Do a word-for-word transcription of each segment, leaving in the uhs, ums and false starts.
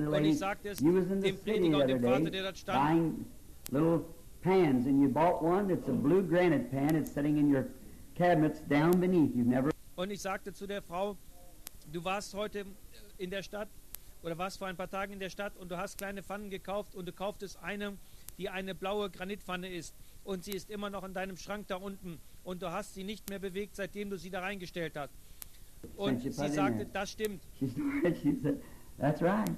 the Und lady, ich sagte es you was in the dem city Prediger the und dem other Vater, day der dort stand. buying little pans, and you bought one that's a blue granite pan. It's sitting in your cabinets down beneath. You've never Und ich sagte zu der Frau, du warst heute in der Stadt oder warst vor ein paar Tagen in der Stadt und du hast kleine Pfannen gekauft und du kauftest eine, die eine blaue Granitpfanne ist und sie ist immer noch in deinem Schrank da unten und du hast sie nicht mehr bewegt, seitdem du sie da reingestellt hast. Und Since you sie put it in sagte, there. das stimmt. She snorted. She said, "That's right."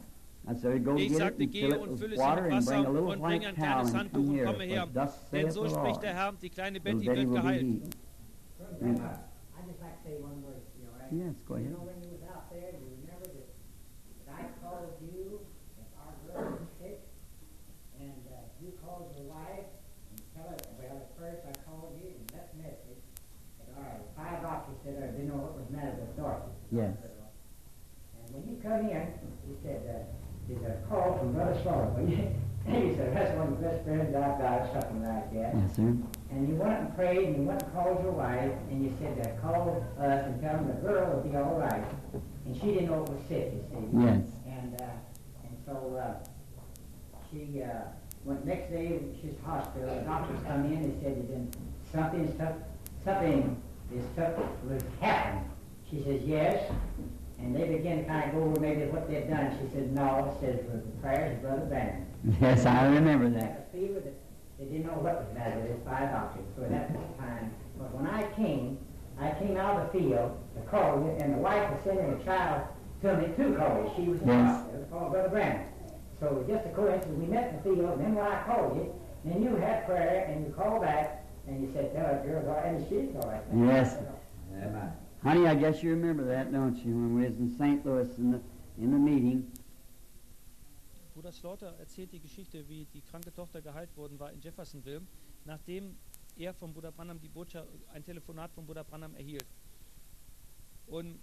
I said, go Ich get it sagte, and gehe fill it und with fülle es water mit and bring a Wasser little und bring white ein towel kleines and Handtuch come und here. komme her. For thus Denn saith so the spricht Lord. der Herr, die kleine Little Betty Betty wird will be geheilt. healed. Brother Branham, I'd just like to say one word to you, all right? Yes, go You ahead. know, when you was out there, you remember that, that I called you, that our girl was sick, and uh, you called your wife, and tell her, well, at first I called you and left a message. And, all right, five doctors said I didn't know what was the matter with Dorothy. Yes. And when you come in, he said, uh, there's a call from Brother Slaughter. Well, you, he said, that's one of the best friends I've got, or something like that. Yes, sir. And you went and prayed, and you went and called your wife, and you said, uh, call us and tell them the girl will be all right. And she didn't know it was sick, you see. Yes. And uh, and so uh, she uh, went next day, she's at the hospital. The doctors come in and said, then something's tough, something is tough was happening. She says, yes. And they began to kind of go over maybe what they'd done. She said, no. It says, with the prayers of Brother Branham. Yes, I remember They that. had a fever that they didn't know what was the matter with his five doctors. So that was the time. But when I came, I came out of the field to call you, and the wife was sending a child to me to call you. She was in the Yes. hospital, called Brother Branham. So it was just a coincidence. We met in the field, and then when I called you, then you had prayer, and you called back, and you said, tell that girl's all right, and she's all right. Yes. Amen. Honey, I guess you remember that, don't you, when we was in Saint Louis in the, in the meeting. Bruder Slaughter erzählt die Geschichte, wie die kranke Tochter geheilt worden war in Jeffersonville, nachdem er von Bruder Branham die Botschaft, ein Telefonat von Bruder Branham erhielt. Und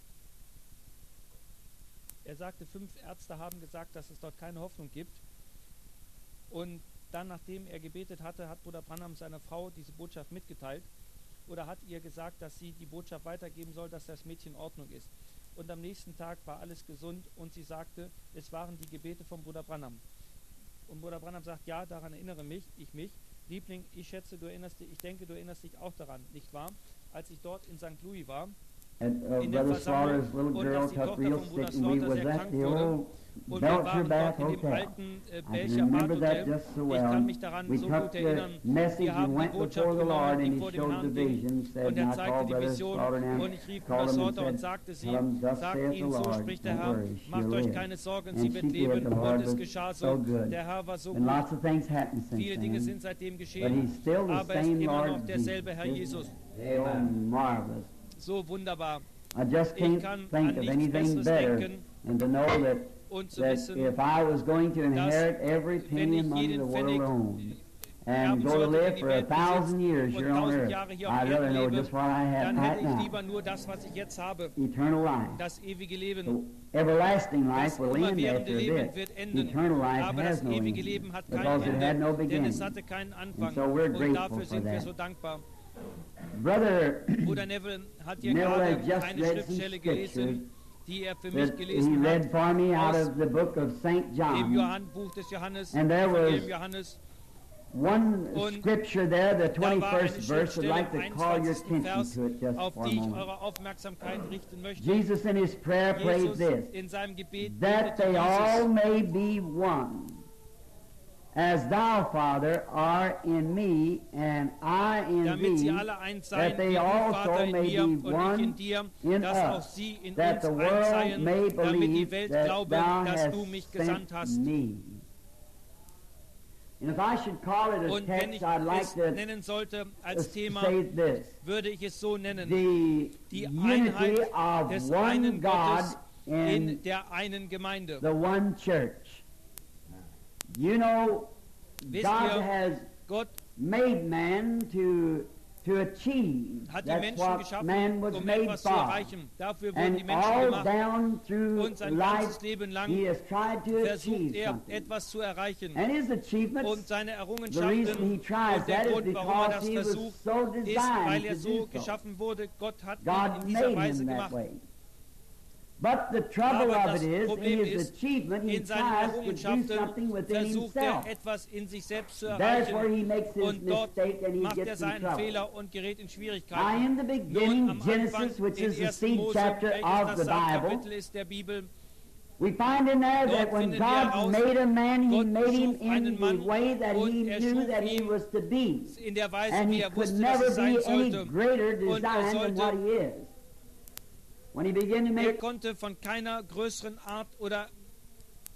er sagte, fünf Ärzte haben gesagt, dass es dort keine Hoffnung gibt. Und dann, nachdem er gebetet hatte, hat Bruder Branham seiner Frau diese Botschaft mitgeteilt oder hat ihr gesagt, dass sie die Botschaft weitergeben soll, dass das Mädchen in Ordnung ist. Und am nächsten Tag war alles gesund und sie sagte, es waren die Gebete von Bruder Branham. Und Bruder Branham sagt, ja, daran erinnere mich, ich mich. Liebling, ich schätze, du erinnerst dich, ich denke, du erinnerst dich auch daran, nicht wahr? Als ich dort in Sankt Louis war, And uh, in der Brother Slaughter's Versammlung, little und girl dass die took Tochter real von Bruder sick, and we Slaughter was sehr at krank the wurde. old Und wir Belcher waren Bath dort in dem Hotel. alten äh, I can Belcher remember that Badhotel. just so Ich well. kann mich daran We so took gut the erinnern. message Wir haben and die went Botschaft before the Lord, genommen, and die he vor dem showed the Herrn ging. vision, said, Und er and I zeigte called die Brother Vision Slaughter down, und ich rief called Bruder him and Slaughter und said, sagte sie, tell him, thus sagt saith the ihnen, so Lord, spricht der don't Herr, worry, macht she'll euch live. keine Sorgen, And sie she wird did, leben. the Und Lord es was geschah so so. good. Der Herr war so And gut. lots of things happened since Viele Dinge then. sind seitdem But geschehen, he's still the aber er ist same immer noch Lord derselbe Herr Jesus. Jesus. So marvelous. So wunderbar. I just Ich can't kann think an of nichts anything Besseres better denken than to know that, und zu that wissen, if I was going to inherit every wenn penny ich and money the jeden world Pfennig owned and erben go to sollte, live den die for a Welt thousand besitzt years und here on tausend earth, Jahre hier auf I'd rather Erden know lebe, just what I have dann right hätte ich now. lieber nur das, was ich jetzt habe, Eternal life. das ewige Leben. The everlasting Das life will end immerwährende after a Leben bit. wird enden, Eternal life aber has das no ewige end Leben hat because kein it had no Ende, denn beginning. es hatte keinen Anfang. And so we're Und grateful dafür for sind wir that. so dankbar. Brother Bruder Neville hat hier Neville gerade had just eine read some Schriftstelle scriptures gelesen, die er für mich that he gelesen read hat, for me out aus of the book of Saint dem John. Johann, Buch des Johannes, And there Evangelium was Johannes. One Und scripture there, the Da war eine twenty-first verse, I'd Schriftstelle like im to call your einundzwanzigsten attention Vers, to it just auf for a die ich moment. eure Aufmerksamkeit richten möchte. Jesus in his prayer prayed Jesus this, in seinem Gebet that betete they all dieses, may be one, as thou, Father, art in me, and I in damit sie thee, alle eins seien, that they wie du, also Vater, in may mir be und ich in one dir, in dass auch us, sie in that uns the eins world seien, may damit die believe Welt that glaube, thou dass hast du mich gesandt sent hast. me. And if I should call it a Und wenn text, ich I'd like es to nennen sollte als Thema, say this. würde ich es so nennen. The Die unity Einheit of des one einen God Gottes in in der einen Gemeinde. the one church. You know, Wisst God ihr, has Gott made man to to achieve. hat die That's Menschen what geschaffen, man was um made etwas zu for. erreichen. Dafür wurden die And Menschen all gemacht. down through Und sein life, ganzes Leben lang he has tried to versucht achieve er, something. etwas zu erreichen. And his achievements, Und seine the Errungenschaften reason he tries und der that is Grund, warum er because das he was versucht, so ist, weil designed er to so do so. geschaffen wurde. Gott hat ihn God in dieser made Weise him that gemacht. way. But the trouble Aber of das it is, Problem in his ist, achievement, he in seinen tries to do Errungenschaften something within versucht himself. er, etwas in sich selbst zu That's where erreichen. he makes his Und dort mistake and he macht er gets in seinen trouble. Fehler und gerät in Now, Schwierigkeiten. in the Nun, beginning, am Genesis, Anfang, which in is the ersten seed Mose, chapter welches of das the Bible, Saatkapitel ist der Bibel, we find in there Dort that when finden wir God heraus, made a man, he Gott made him schuf in einen the Mann way that und he er knew schuf that he ihn was to be. in der Weise, And wie he er could wusste, dass never es sein be any sollte. greater Und er design than what sollte- he is. When he began to Er make konnte von keiner größeren Art oder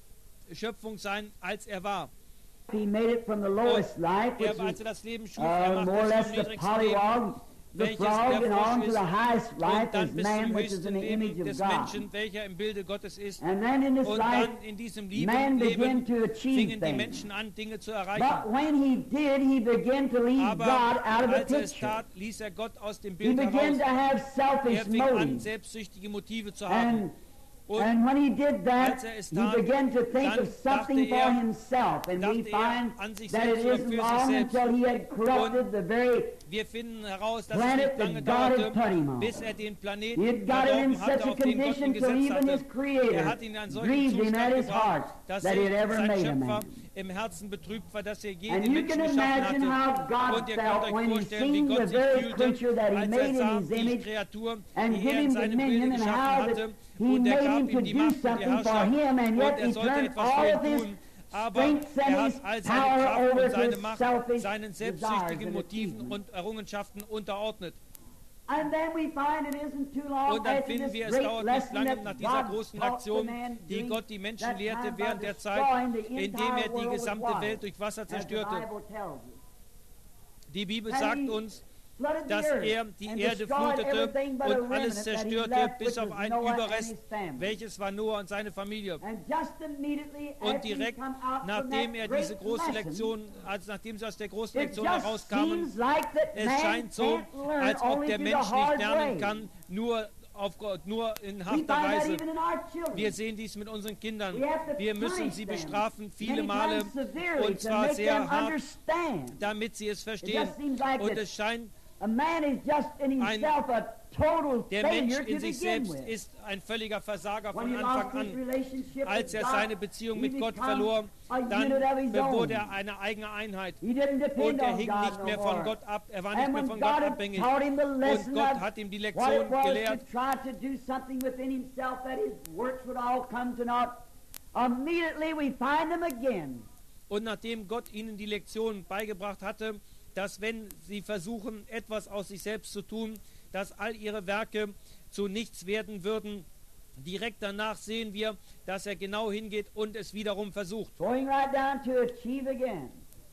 Schöpfung sein, als er war. He made it from the lowest life, which Er, als is er das Leben schuf, er uh, machte more or es less vom the niedrigsten Leben, polywog, the welches frog, der and on Frosch to ist, the highest und life dann as bis man, zum which is höchsten in the image Leben of des God. Menschen, welcher im Bilde Gottes ist. And then in this Und life, dann in diesem man Leben, began to Leben achieve fingen die things. Menschen an, Dinge zu But erreichen. when he did, he began to leave Aber God out of the als er es picture. tat, ließ er Gott aus dem He Bild began to heraus. have selfish Er fing an, motives. selbstsüchtige Motive zu And, haben. Und and when he did that, als er es he tat, began to think dann of something dachte er- for himself. And we dachte er find an sich that it selbst oder isn't für sich long selbst. until he had corrupted the very wir finden heraus, dass es planet nicht lange that God had dauerte, put him on. bis er den Planeten He had got it in verdorben such hatte, a auf den Gott ihn condition till gesetzt even his hatte. Er Creator hat ihn in einen solchen grieved him at Zustand his gebracht, heart dass that he had er ever sein made a Schöpfer man. im Herzen betrübt war, dass er je And den you Menschen can geschaffen imagine how hatte. God Und ihr felt könnt euch when he vorstellen, wie seen the Gott sich very fühlte, creature that he als made er in sah, his die image Kreatur, and die give er in him seinem dominion Bilde and geschaffen how that hatte. he Und er made gab him to ihm die do Macht und die something for Herrschaft. him, and Und yet er he sollte turned etwas all für of ihn his tun. Aber strength er and hat his all seine power Kraft over und seine his Macht selfish seinen desires selbstsüchtigen and Motiven achievements. und Errungenschaften unterordnet. And then we find it isn't too long Und dann after finden this wir, es great dauert nicht lesson lange that nach dieser God großen taught the Aktion, man die during Gott die Menschen that lehrte time by während der Zeit, destroying the indem entire er die world with gesamte water, Welt durch Wasser as the zerstörte. Bible tells us. Die Bibel And sagt he uns, flooded the dass earth er die and Erde destroyed flutete everything but a und alles remnant that he zerstörte, left, bis which auf was einen Noah and Überrest, his family. welches war Noah und seine Familie. And just immediately Und after he direkt come out from nachdem that er great diese große lesson, Lektion, als nachdem sie aus der großen it Lektion just herauskamen, seems like that es man scheint so, can't learn als ob only der through the Mensch nicht hard lernen way. kann, nur, auf, nur in We harter find that Weise. even in our children. Wir sehen dies mit unseren Kindern. We have to Wir müssen punish sie them bestrafen, viele many Male, times severely und to zwar make sehr them hart, understand. damit sie es It verstehen. just seems like Und that es scheint, a man is just in Ein- himself a total der Mensch failure in to sich begin selbst with. ist ein völliger Versager When von he lost Anfang his an. relationship Als with er God, seine Beziehung he mit Gott become verlor, a dann unit of his wurde own. er eine eigene Einheit. He didn't depend Und er on hing God nicht no mehr von more. Gott ab, er war nicht And mehr when von God Gott had abhängig. taught him the Und lesson Gott of hat ihm die what it Lektion was gelehrt, to try to do something within himself, that his works would all come to naught, immediately we find him again. und nachdem Gott ihnen die Lektion beigebracht hatte, dass wenn sie versuchen, etwas aus sich selbst zu tun, dass all ihre Werke zu nichts werden würden, direkt danach sehen wir, dass er genau hingeht und es wiederum versucht. Going right down to achieve again.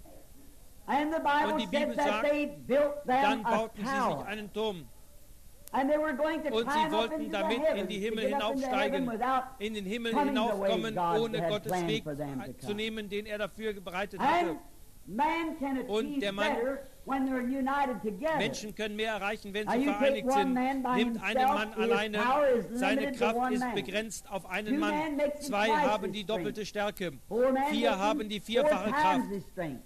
And the Bible Und die Bibel said that sagt, they built Dann them a bauten sie sich tower. einen Turm And they were going to und sie climb up wollten into damit the in die heavens, Himmel to get up into hinaufsteigen, heaven without in den Himmel coming the way hinaufkommen, God ohne had Gottes planned Weg for them to zu come. nehmen, den er dafür bereitet And hatte. man can Und achieve der Mann- better when they're united together. Menschen können mehr erreichen, wenn Now sie you take vereinigt one sind. man by Nimmt einen himself, Mann his alleine, power is seine limited to Kraft one ist man. begrenzt auf einen Two Mann. men makes him Zwei twice haben his die strength. doppelte Stärke. Four men Vier makes haben him die four vierfache times Kraft. his strength.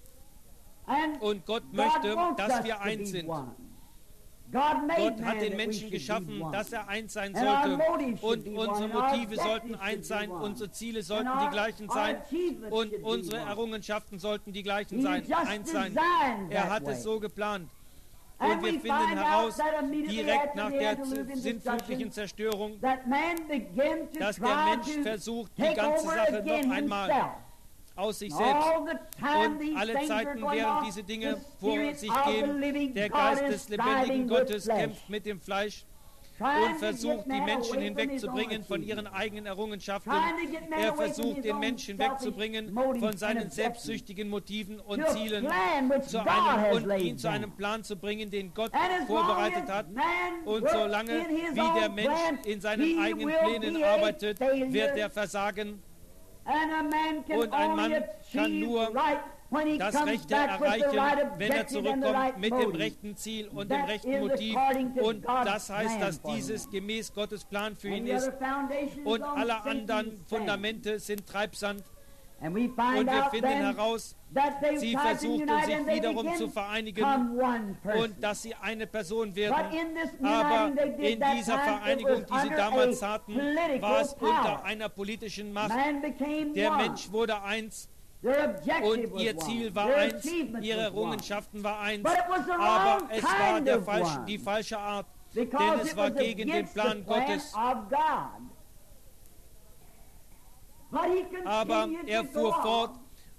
And Und Gott God möchte, wants dass us wir to eins be sind. one. God made Gott man hat den that we Menschen should be geschaffen, one. dass er eins sein And our sollte. motives should Und be unsere one, and our Motive sollten objectives eins should be sein, one. unsere Ziele And sollten our- die gleichen our sein achievements und should be unsere one. Errungenschaften sollten die gleichen He sein, just eins sein. designed Er that hat way. es so geplant. And Und wir we finden find heraus, out that immediately direkt after nach the der antediluvian sintflutlichen destruction, Zerstörung, that man began to dass der try Mensch to versucht, die take ganze over Sache again noch einmal himself. aus sich And selbst. all the time Und these alle things are Zeiten, going während on, diese Dinge the vor Spirit sich of the gehen, living der God Geist is des lebendigen striving with Gottes flesh, kämpft mit dem Fleisch trying und to versucht, get die man Menschen away from his hinwegzubringen own von ihren achievements. eigenen Errungenschaften. Trying to get man Er away from versucht, his den own Menschen selfish wegzubringen motives von and seinen objectives selbstsüchtigen Motiven und to a Zielen plan which zu God einem, has und laid ihn zu einem down. Plan zu bringen, den Gott And as long vorbereitet as hat. man Und works solange in his wie der own Mensch plan, in seinen he eigenen will Plänen be a arbeitet, failure. wird er versagen. And a man can Und ein only Mann kann achieve nur right when he das comes Rechte back with the right erreichen, wenn er objective and the zurückkommt right mit dem motive. rechten Ziel und dem That rechten is Motiv. according to Und God's das heißt, plan dass for dieses him. gemäß Gottes Plan für ihn And the ist. other foundation is Und on alle Satan's anderen sand. Fundamente sind Treibsand. And we Und find wir out finden then heraus, that they sie tried to versuchten unite sich and they wiederum begin zu vereinigen come one person. und dass sie eine Person But werden. in this Aber uniting they did in that dieser time, it Vereinigung, was die sie under damals a hatten, political war es unter power. einer politischen Macht. Man became Der one. Mensch wurde eins Their objective und was ihr one. Ziel war Their eins, achievement ihre was one. Errungenschaften war eins. But it was the Aber wrong es war kind der of falsche, one. die falsche Art, denn Because es it war was gegen den against the Plan plan Gottes. of God. But he Aber continued er to fuhr go fort on.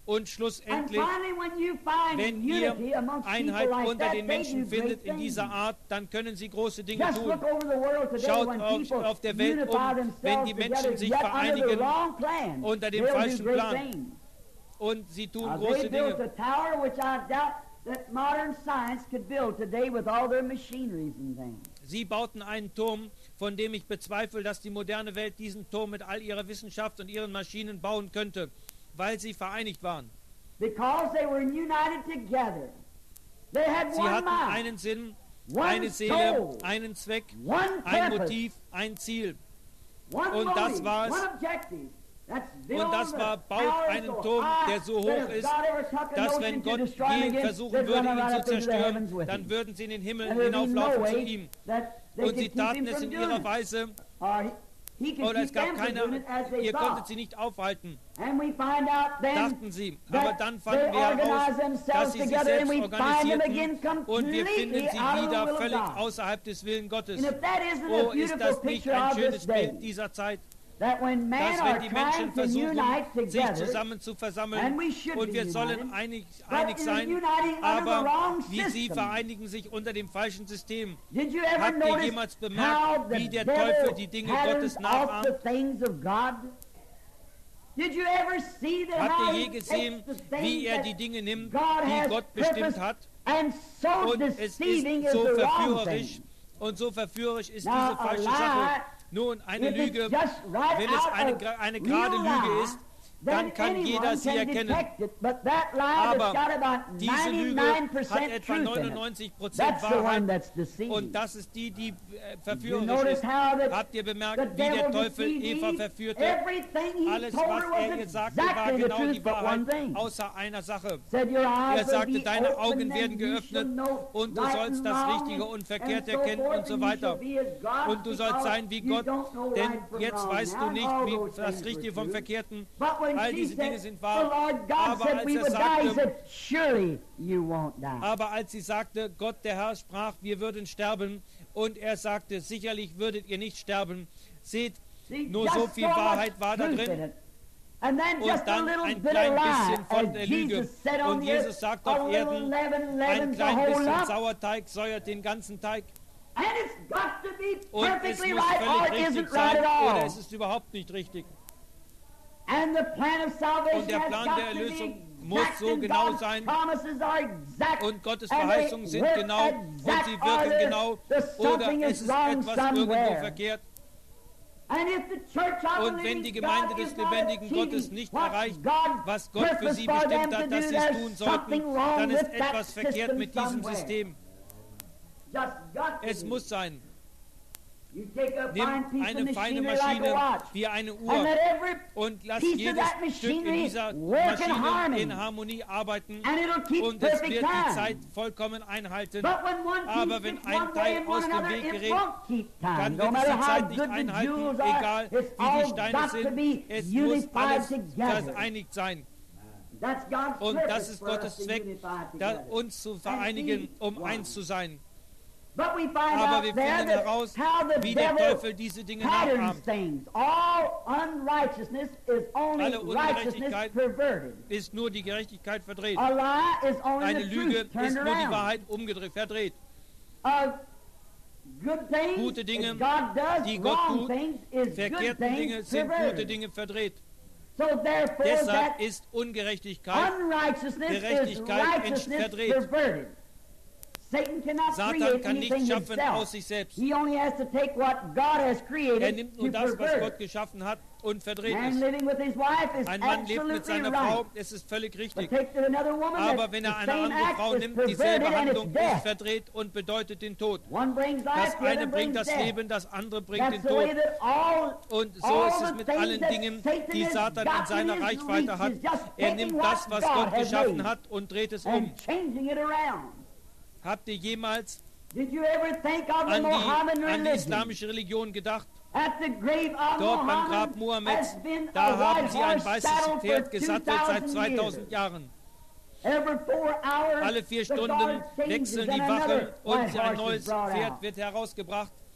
Und And schlussendlich, finally, when you find wenn unity ihr amongst people Einheit like unter that, den they Menschen do great findet in things. dieser Art, dann können sie große Dinge Just tun. look over the world today Schaut when auf, people auf der Welt unify um, wenn die themselves Menschen together, sich yet under the vereinigen wrong plan, unter dem they'll do falschen great Plan. things. Und sie tun Now, they große built a Dinge. tower which I doubt that modern science could build today with all their machineries and things. Sie bauten einen Turm, von dem ich bezweifle, dass die moderne Welt diesen Turm mit all ihrer Wissenschaft und ihren Maschinen bauen könnte, weil sie vereinigt waren. Because they were united together. They had Sie one hatten mind, einen Sinn, one eine Seele, soul, einen Zweck, one ein purpose, Motiv, ein Ziel. one und motive, das war es. one objective. That's build Und das the war, baut tower einen so Turm, high der so that hoch if ist, God ever took a dass notion wenn to Gott destroy him je again, versuchen they'd würde, run ihn right zu up into the zerstören, heavens with dann him. würden sie in den Himmel And there'd be no hinauflaufen zu way ihm. that they Und could sie keep him taten es from in doing ihrer it. Weise, Or he, he could oder es keep gab them from keine, doing it as they ihr thought. konntet sie nicht aufhalten, And we find out then dachten sie. Aber that dann they fanden wir heraus, organize dass themselves sie sich together selbst and we find them organisierten again und wir finden completely sie out of the wieder will of völlig God. außerhalb des Willens Gottes. And if that isn't a Oh, ist beautiful das nicht picture ein of this schönes Bild day, dieser Zeit, that when men dass are wenn die trying Menschen to versuchen, unite sich together, zusammen zu versammeln, and we should und be wir sollen united, einig, but einig they're sein, uniting under the aber wrong wie sie system. vereinigen sich unter dem falschen System. Did you ever Habt ihr notice jemals bemerkt, how the wie der devil Teufel die Dinge patterns Gottes off nachahmt? the things of God? Did you ever see that Habt how ihr je he gesehen, takes the wie things er that die Dinge nimmt, God die has Gott bestimmt purposed, hat? and so Und es deceiving ist is so the wrong verführerisch, thing. und so verführerisch ist Now, diese a falsche lie, Sache. Nun, eine if it's Lüge, just right wenn es out eine, of gra- eine real gerade lie, Lüge ist, dann then kann anyone jeder sie can erkennen. detect it, but that lie Aber that's got about diese Lüge ninety-nine hat percent etwa truth in it. neunundneunzig Prozent That's the one Wahrheit, that's deceiving. und das ist die, die äh, You verführerisch notice ist. how that Habt ihr bemerkt, the wie der devil Teufel deceived Eva Eve? verführte? Everything he Alles, told was her er was ihr sagte, war exactly the genau truth die but one Wahrheit, thing. außer einer Sache. Said your eyes Er will sagte, be deine open Augen and werden you geöffnet shall know und du right sollst and das wrong Richtige und Verkehrt and so erkennen forth, und so and you weiter. shall be as God Und du sollst because sein wie you Gott, don't know denn right from jetzt wrong. weißt Now, du nicht, all wie those das things Richtige were vom true. Verkehrten. But when All she diese Dinge said, sind the wahr. Lord God Aber said als we er would die, he sagte, said, surely you won't die. aber als sie sagte, Gott der Herr sprach, wir würden sterben, und er sagte, sicherlich würdet ihr nicht sterben. Seht, See, nur just so viel much Wahrheit war da truth in drin. it. And then Und just a dann little ein bit klein of bisschen lie, von as der Lüge. Jesus said on Und the Jesus earth, sagt a auf little Erden, leaven ein leavens the klein whole bisschen lump. Sauerteig säuert den ganzen Teig. And it's got to be Und es perfectly muss right or völlig it richtig isn't right sein, at oder all. es ist überhaupt nicht richtig. And the plan of salvation Und der has Plan got der to be Erlösung muss exact, so and genau God's sein. promises are exact, Und Gottes and they Verheißungen sind work genau und exact, sie or wirken there's- genau, there's oder something es is ist wrong etwas irgendwo somewhere. verkehrt. And if the church of the Und wenn die living Gemeinde God des is not lebendigen achieving Gottes nicht what erreicht, God was Gott für purposed sie for them bestimmt to hat, dass do, sie es there's tun something sollten, wrong dann ist with that etwas verkehrt system mit diesem somewhere. System. Just got to Es be. muss sein. You take a fine Nimm piece of eine feine machinery like a Maschine watch, wie eine and Uhr let every und lass piece of jedes that Stück in machinery dieser work in Maschine harmony, in Harmonie arbeiten, and it'll keep und es perfect wird die time. Zeit vollkommen einhalten. But when one piece Aber wenn gets ein one way Teil and aus one dem another, Weg it gerät, won't keep time. dann No wird es matter die how Zeit nicht good the einhalten, jewels are, egal it's wie die all Steine got to sind. be Es muss unified alles together. vereinigt sein. That's God's Und purpose das ist for us Gottes to Zweck, unify da, together. uns zu And vereinigen, be um one. eins zu sein. But we find Aber out wir there finden that heraus, how the wie der devil Teufel diese Dinge patterns nachahmt. things. All unrighteousness is only Alle righteousness Ungerechtigkeit perverted. Ist nur die Gerechtigkeit verdreht. A lie is only Eine the Lüge truth turned ist nur die around. Wahrheit umgedreht, verdreht. Uh, good things Gute Dinge, that God does, die Gott wrong tut, things is good Verkehrte Dinge things sind gute perverted. Dinge verdreht. So therefore Deshalb that ist Ungerechtigkeit, unrighteousness is Gerechtigkeit righteousness verdreht. perverted. Satan cannot Satan create kann anything nichts schaffen himself. aus sich selbst. He only has to take what God has created Er nimmt to nur das, was pervert Gott it. geschaffen hat, und verdreht Man es. living with his wife is Ein Mann lebt mit absolutely seiner right. Frau, es ist völlig But richtig. take another woman, Aber that's wenn the er eine same andere act Frau is nimmt, perverted dieselbe and it's Handlung ist death. verdreht und bedeutet den Tod. One brings life, Das the other eine bringt brings das death. Leben, das andere bringt That's den the way Tod. that all, Und so all ist es the mit things allen that Dingen, Satan die has Satan got in seiner in his Reichweite reach hat. is just Er taking nimmt das, what was God Gott has geschaffen made hat, und dreht es um. and changing it around. Habt ihr jemals Did you ever think of the an Mohammedan die, an die religion? islamische Religion gedacht? At the grave of Dort beim Grab Muhammad has Mohammeds, been da a haben white sie ein horse weißes saddled Pferd for gesattelt seit two thousand zweitausend years. Jahren. Every four hours, Alle vier the Stunden guard changes wechseln die and Wachen another und white ein horse neues is brought Pferd out. wird herausgebracht.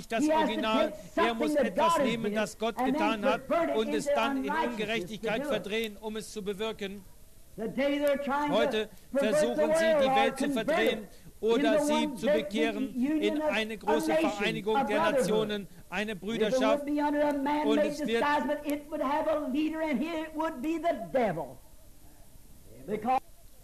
nicht das He has to Original. take Er something muss that etwas God has nehmen, did, das Gott and then getan hat, convert it und es into dann in unrighteousness Ungerechtigkeit to do it. verdrehen, um es zu bewirken. Today they're trying to Heute pervert the versuchen sie, world die or Welt zu convert verdrehen it oder into sie one zu great bekehren union in of- eine of große nations, Vereinigung a der brotherhood. Nationen, eine If it Brüderschaft. would be under a Und man-made es wird- disguise, but it would have a leader, and he it would be the devil. Because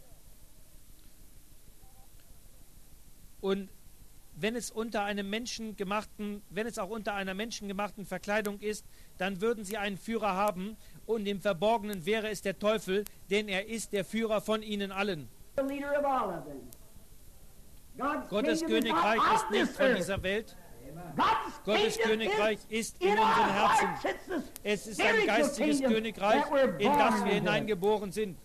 Und wenn es unter einem menschengemachten, wenn es auch unter einer menschengemachten Verkleidung ist, dann würden sie einen Führer haben und im Verborgenen wäre es der Teufel, denn er ist der Führer von ihnen allen. the leader of all of them. God's Gottes kingdom is Königreich not ist of nicht this von earth. dieser Welt. God's Gottes kingdom Königreich is ist in in our unseren Herzen. hearts. It's the Es ist ein spiritual geistiges kingdom Königreich, that we're in das born wir into. hineingeboren sind.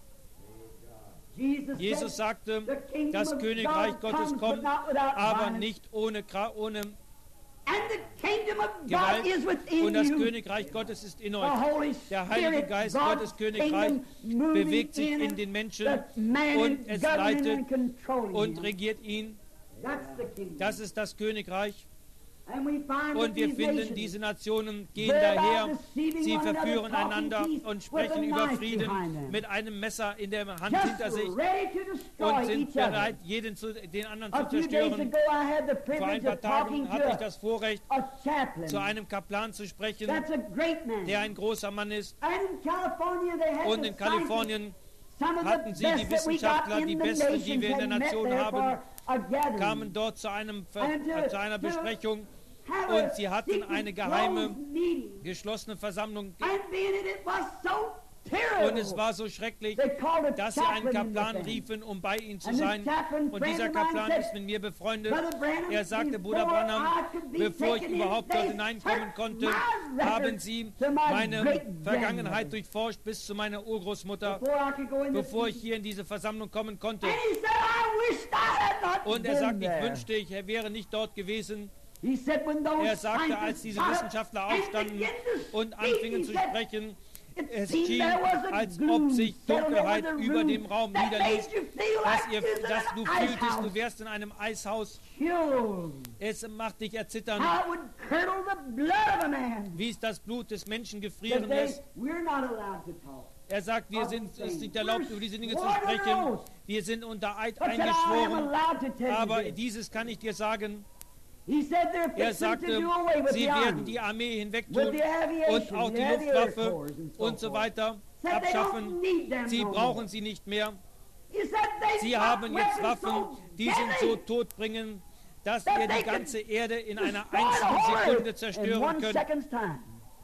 Jesus, Jesus said, sagte, "The kingdom das of Königreich God Gottes comes, kommt, but not without aber violence. nicht ohne, Gra- ohne And the kingdom of God Gewalt. is within Und das you. Königreich Gottes ist in The euch. Holy Der Heilige Spirit, Geist God's Gottes Königreich kingdom, moving bewegt sich in in him, den Menschen the man und is es governing leitet and controlling und him. regiert ihn. That's the kingdom. Das ist das Königreich. And we find Und that wir these finden, nations, diese Nationen gehen they're daher, about deceiving sie one another, verführen talking einander peace und with sprechen a über knife Frieden behind them. mit einem Messer in der Hand just hinter sich ready to destroy und sind each other. bereit, jeden zu, den anderen A zu few days zerstören. ago, I had the Vor ein privilege paar of talking Tagen hatte ich to das Vorrecht, a, a chaplain. zu einem Kaplan zu sprechen, That's a great man. der ein großer Mann ist. And in California, they had Und the in Kalifornien scientists, some of the hatten sie die best that we got Wissenschaftler, in die the Besten, die nations wir in der had met Nation there haben, for a gathering. kamen dort zu, einem, Ver- And to- äh, zu einer to Besprechung have a und sie hatten secret eine geheime, closed meeting. geschlossene Versammlung. And being it, it was so terrible. Und es war so schrecklich, They called a dass sie einen chaplain in Kaplan with them. riefen, um bei ihnen zu And this sein. chaplain, Und friend dieser of mine, Kaplan said, ist mit mir befreundet. "Brother Branham, Er sagte, Bruder before Branham, I could be bevor ich taken in, überhaupt they dort hineinkommen searched konnte, my record haben sie to my meine great-grandmother. Vergangenheit durchforscht bis zu meiner Urgroßmutter, Before I could go in this bevor ich meeting. hier in diese Versammlung kommen konnte. And he said, I wished I had not Und er been sagt, ich there. wünschte, ich wäre nicht dort gewesen. He said, when those Er sagte, als scientists diese got up Wissenschaftler and aufstanden began to und speak, anfingen he zu said, sprechen, it es seemed schien, there was a als gloom ob sich settled over Dunkelheit the über room dem Raum that niederließ, made you feel dass, like ihr, you was in dass an du ice fühltest, house. du wärst in einem Eishaus. Chilled. Es macht dich erzittern, How it would curdle the blood of a man. wie es das Blut des Menschen gefrieren Today, lässt. we're not allowed to talk. Er sagt, wir sind es ist nicht erlaubt, über diese Dinge zu sprechen. Wir sind unter Eid But said, I am eingeschworen. allowed to tell Aber you this. dieses kann ich dir sagen. He said they're Er fixing to sagte, do away with sie the werden army. die Armee With hinwegtun the aviation, und auch die the air Luftwaffe corps and so und so forth. weiter Said they abschaffen. don't need them Sie no brauchen more. sie nicht mehr. He said they Sie got haben jetzt weapons Waffen, so die sind so deadly todbringend, dass that ihr they die can ganze Erde in einer destroy the einzigen whole Sekunde earth in zerstören one können. second's time.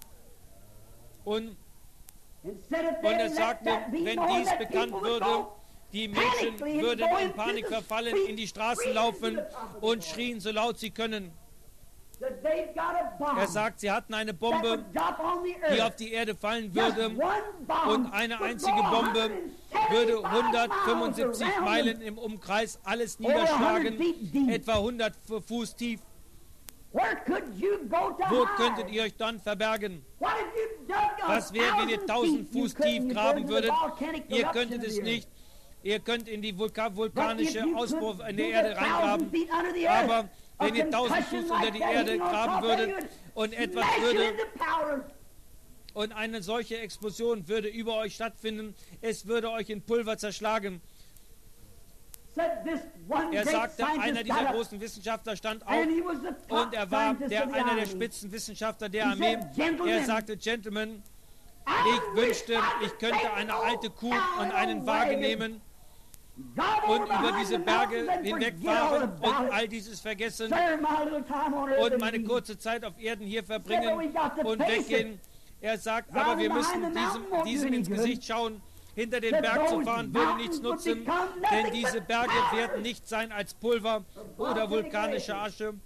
Und, And said if und they er let sagte, that be wenn known, dies that bekannt people would würde, go die Menschen panically and würden go in into Panik the verfallen, street, in die Straßen screaming laufen to the top of the und voice. schrien so laut sie können. That they've got a bomb Er sagt, sie hatten eine that Bombe, would drop on the die earth. auf die Erde fallen Just würde. one bomb Und eine would einzige blow Bombe würde one hundred seventy-five hundertfünfundsiebzig miles Meilen around im Umkreis alles Over one hundred niederschlagen, feet deep. etwa hundert Fuß tief. Where could you go to Wo hide? könntet ihr euch dann verbergen? What if you dug a Was wäre, wenn ihr thousand tausend feet? You Fuß couldn't. tief You graben couldn't. würdet? The volcanic Ihr eruption könntet of es the earth. nicht. Ihr könnt in die vulka But if vulkanische you Ausbruch could in der dig Erde a thousand reingraben. feet under the earth, Aber a wenn ihr tausend concussion Fuß unter like die that Erde hitting on graben top of würdet you would und etwas smash you würde into powder. und eine solche Explosion würde über euch stattfinden, es würde euch in Pulver zerschlagen. Said this one Er great sagte, einer scientist dieser got up, großen Wissenschaftler stand auf and he was the top und er war scientist der, of the einer der army. Spitzenwissenschaftler der He Armee. said, "Gentlemen, Er sagte, Gentlemen, I ich wish wünschte, I ich could könnte take eine no alte Kuh cow und in a einen Wagen wagon, nehmen drive und over über behind diese the Berge mountains and forget all hinwegfahren about und it. all dieses vergessen Serve my little time on earth und and meine leave." kurze Zeit auf Erden hier Said, "But verbringen we got to und face it. weggehen. Er sagt, aber wir Driving müssen behind the diesem, mountain won't diesem do any ins good. Gesicht schauen. Hinter den Said, Berg zu "Those fahren würde nichts mountains would nutzen, become denn nothing diese but Berge powder." werden nichts sein als Pulver oder vulkanische Asche.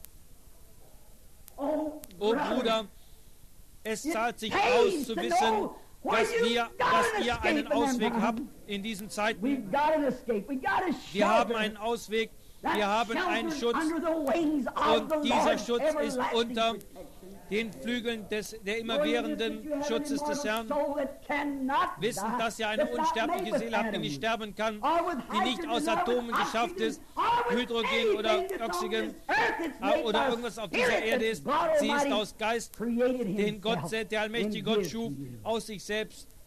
Oh, Oh brother, Bruder, es it zahlt sich pays aus zu to wissen, know where dass you wir, got dass an ihr escape einen in them Ausweg times. habt in diesen Zeiten. We've got an escape. We got a Wir haben shelter. einen Ausweg, That wir haben einen shelter's Schutz, under the wings of und the dieser Lord's Schutz ist everlasting unter protection. den Flügeln des, der Lord, it is immerwährenden that you have an Schutzes des immortal Herrn. soul that cannot Wissen, die, dass ihr eine that's not made unsterbliche with Seele habt, die nicht atoms, sterben kann, or with die nicht hydrogen, aus or with Atomen geschafft oxygen, ist, or with Hydrogen oder anything that's on Oxygen, this earth that's ah, made oder by irgendwas auf dieser Spirit Erde that ist. God Sie ist Almighty aus Geist, created den himself Gott, der allmächtige and Gott gives schuf, to you. aus sich selbst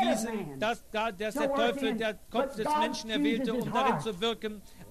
erwiesen, dass, da, dass der Teufel der Kopf des Menschen erwählte, um darin zu wirken.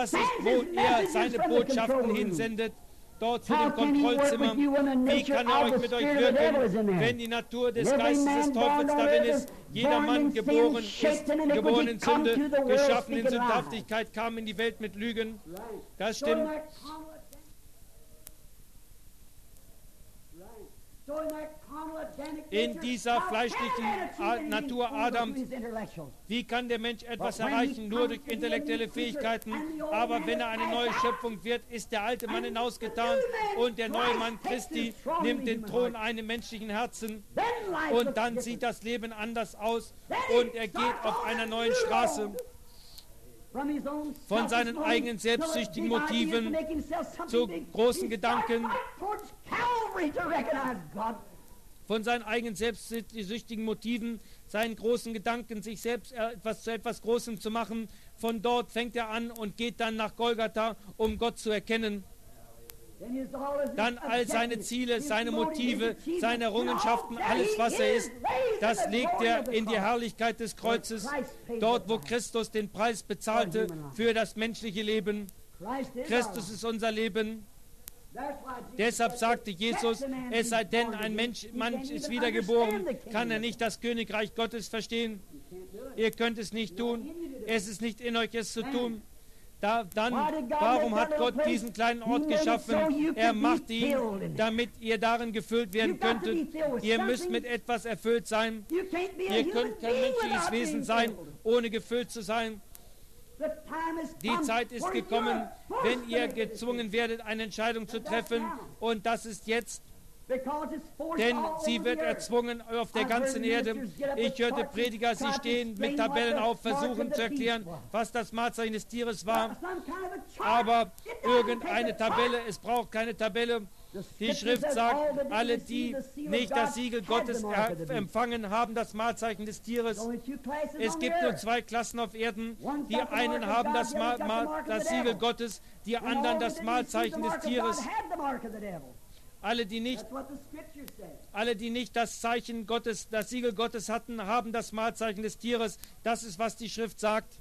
Das ist, wo Sends his er messages seine from the Botschaften control room. hinsendet, dort zu How dem can he work Kontrollzimmer. with you when the Wie nature kann er of euch the mit euch spirit of the devil is in wirken, there? wenn die Natur des Every Geistes des man born Teufels on darin earth ist? is Jeder born Mann in sin, geboren shaped in ist, iniquity, geboren in come Sünde, to the world geschaffen in speaking lies. Sündhaftigkeit, kam in die Welt mit Lügen. Das So stimmt. that conduct- in dieser fleischlichen A- Natur Adams. Wie kann der Mensch etwas erreichen? Nur durch intellektuelle Fähigkeiten. Aber wenn er eine neue Schöpfung wird, ist der alte Mann hinausgetan und der neue Mann Christi nimmt den Thron ein im menschlichen Herzen. Und dann sieht das Leben anders aus und er geht auf einer neuen Straße. Von seinen eigenen selbstsüchtigen Motiven zu großen Gedanken, von seinen eigenen selbstsüchtigen Motiven, seinen großen Gedanken, sich selbst etwas zu etwas Großem zu machen. Von dort fängt er an und geht dann nach Golgatha, um Gott zu erkennen. Dann all seine Ziele, seine Motive, seine Errungenschaften, alles was er ist, das legt er in die Herrlichkeit des Kreuzes, dort wo Christus den Preis bezahlte für das menschliche Leben. Christus ist unser Leben. Deshalb sagte Jesus, es sei denn, ein Mensch, Mensch ist wiedergeboren, kann er nicht das Königreich Gottes verstehen. Ihr könnt es nicht tun. Es ist nicht in euch, es zu tun. Da, dann, warum hat Gott diesen kleinen Ort geschaffen? Er macht ihn, damit ihr darin gefüllt werden könntet. Ihr müsst mit etwas erfüllt sein. Ihr könnt kein menschliches Wesen sein, ohne gefüllt zu sein. Die Zeit ist gekommen, wenn ihr gezwungen werdet, eine Entscheidung zu treffen. Und das ist jetzt. Denn sie wird erzwungen auf der ganzen Erde. Ich hörte Prediger, sie stehen mit Tabellen auf, versuchen zu erklären, was das Mahlzeichen des Tieres war. Aber irgendeine Tabelle, es braucht keine Tabelle. Die Schrift sagt, alle, die nicht das Siegel Gottes empfangen, haben das Mahlzeichen des Tieres. Es gibt nur zwei Klassen auf Erden. Die einen haben das, Ma Ma das Siegel Gottes, die anderen das Mahlzeichen des Tieres. Alle die, nicht, alle, die nicht das Zeichen Gottes, das Siegel Gottes hatten, haben das Mahlzeichen des Tieres. Das ist, was die Schrift sagt.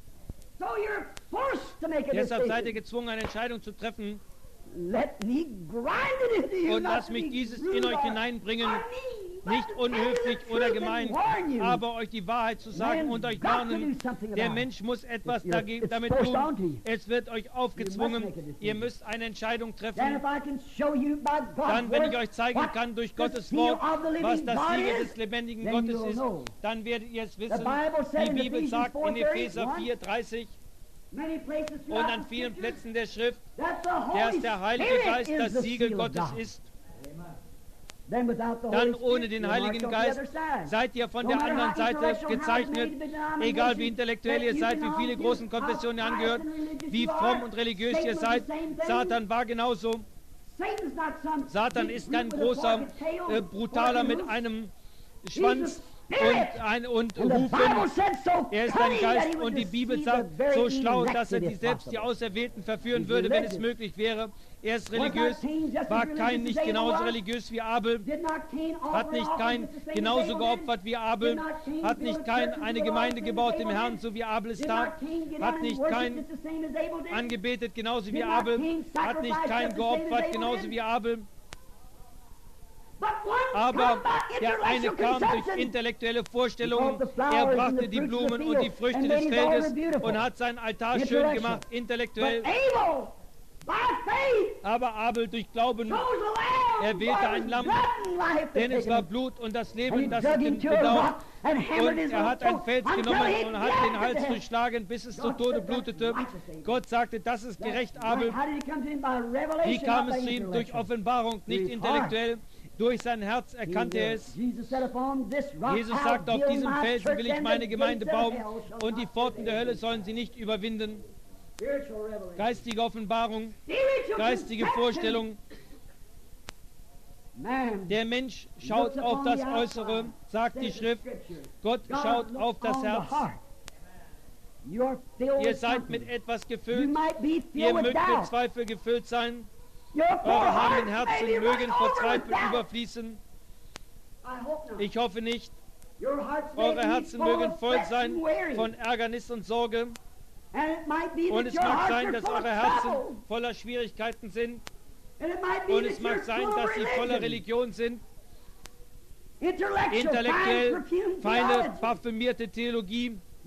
Deshalb seid ihr gezwungen, eine Entscheidung zu treffen. Und lasst mich dieses in euch hineinbringen, nicht unhöflich oder gemein, aber euch die Wahrheit zu sagen und euch warnen. Der Mensch muss etwas dagegen, damit tun. Es wird euch aufgezwungen. Ihr müsst eine Entscheidung treffen. Dann, wenn ich euch zeigen kann durch Gottes Wort, was das Siegel des lebendigen Gottes ist, dann werdet ihr es wissen. Die Bibel sagt in Epheser vier dreißig, und an vielen Plätzen der Schrift, dass der Heilige Geist das Siegel Gottes ist. Dann ohne den Heiligen Geist seid ihr von der anderen Seite gezeichnet, egal wie intellektuell ihr seid, wie viele großen Konfessionen ihr angehört, wie fromm und religiös ihr seid. Satan war genauso. Satan ist kein großer, äh, brutaler mit einem Schwanz und, ein, und Hufen. Er ist ein Geist und die Bibel sagt so schlau, dass er die, selbst die Auserwählten verführen würde, wenn es möglich wäre. Er ist religiös, war Kain nicht genauso religiös wie Abel, hat nicht Kain genauso geopfert wie Abel, hat nicht Kain eine Gemeinde gebaut dem Herrn, so wie Abel es tat, hat nicht Kain angebetet genauso wie Abel, hat nicht Kain geopfert genauso wie Abel. Aber der eine kam durch intellektuelle Vorstellungen, er brachte die Blumen und die Früchte des Feldes und hat seinen Altar schön gemacht, intellektuell. Aber Abel durch Glauben, er wählte ein Lamm, denn es war Blut und das Leben, das es ihm bedauert. Und er hat ein Fels genommen und hat den Hals durchschlagen, bis es zu Tode blutete. Gott sagte, das ist gerecht, Abel. Wie kam es zu ihm? Durch Offenbarung, nicht intellektuell. Durch sein Herz erkannte er es. Jesus sagt, auf diesem Felsen will ich meine Gemeinde bauen und die Pforten der Hölle sollen sie nicht überwinden. Geistige Offenbarung, geistige Vorstellung. Der Mensch schaut auf das Äußere, sagt die Schrift. Gott schaut auf das Herz. Ihr seid mit etwas gefüllt. Ihr mögt mit Zweifel gefüllt sein. Eure harmen Herzen mögen vor Zweifel überfließen. Ich hoffe nicht. Eure Herzen mögen voll sein von Ärgernis und Sorge. Und es mag sein, dass eure Herzen voller Schwierigkeiten sind. Und es mag sein, dass sie voller Religion sind. Intellektuell, feine, parfümierte Theologie.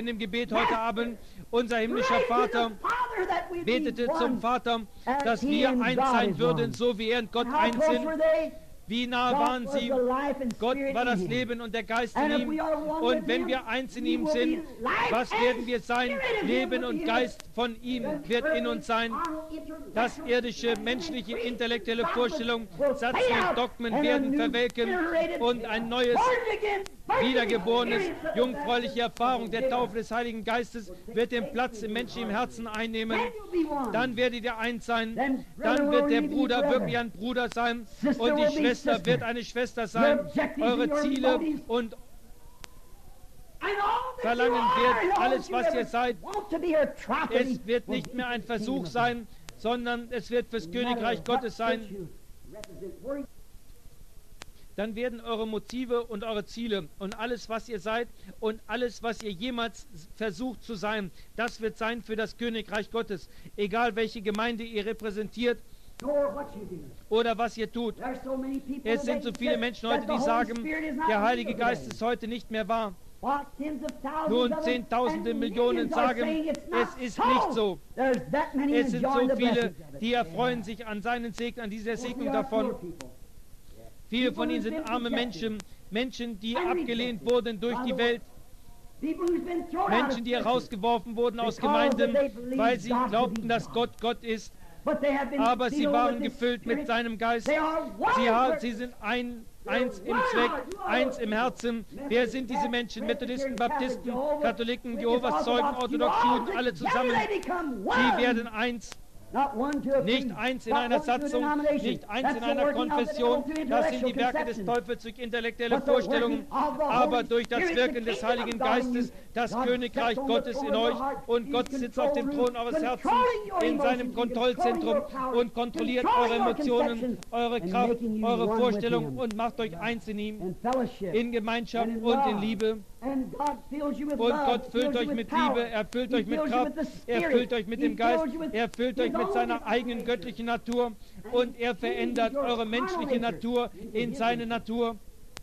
in dem Gebet heute Abend, unser himmlischer Pray to Vater, the Father that we be betete one, zum Vater, as dass he wir and eins God sein is würden, one. so wie er und Gott And how eins close sind. were they? Wie nah waren sie? Gott war das Leben und der Geist in ihm. Und wenn wir eins in ihm sind, was werden wir sein? Leben und Geist von ihm wird in uns sein. Das irdische, menschliche, intellektuelle Vorstellung, Satz und Dogmen werden verwelken und ein neues, wiedergeborenes, jungfräuliche Erfahrung der Taufe des Heiligen Geistes wird den Platz im menschlichen Herzen einnehmen. Dann werdet ihr eins sein. Dann wird der Bruder wirklich ein Bruder sein und die Schwester wird eine Schwester sein. Eure Ziele und Verlangen wird, alles was ihr seid, es wird nicht mehr ein Versuch sein, sondern es wird fürs Königreich Gottes sein. Dann werden eure Motive und eure Ziele und alles, was ihr seid und alles, was ihr jemals versucht zu sein, das wird sein für das Königreich Gottes. Egal welche Gemeinde ihr repräsentiert oder was ihr tut. Es sind so viele Menschen heute, die sagen, der Heilige Geist ist heute nicht mehr wahr. Nun Zehntausende, Millionen sagen, es ist nicht so. Es sind so viele, die erfreuen sich an seinen Segen, an dieser Segnung davon. Viele von ihnen sind arme Menschen, Menschen, die abgelehnt wurden durch die Welt, Menschen, die herausgeworfen wurden aus Gemeinden, weil sie glaubten, dass Gott Gott ist, aber sie waren gefüllt mit seinem Geist. Sie, haben, sie sind ein, eins im Zweck, eins im Herzen. Wer sind diese Menschen? Methodisten, Baptisten, Katholiken, Jehovas Zeugen, Orthodox, Juden, alle zusammen. Sie werden eins. Nicht eins in einer Satzung, nicht eins in einer Konfession, das sind die Werke des Teufels durch intellektuelle Vorstellungen, aber durch das Wirken des Heiligen Geistes, das Königreich Gottes in euch und Gott sitzt auf dem Thron eures Herzens in seinem Kontrollzentrum und kontrolliert eure Emotionen, eure Kraft, eure Vorstellungen und macht euch eins in ihm, in Gemeinschaft und in Liebe. Und Gott füllt euch mit Liebe, er füllt euch mit Kraft, er füllt euch mit dem Geist, er füllt euch mit seiner eigenen göttlichen Natur und er verändert eure menschliche Natur in seine Natur.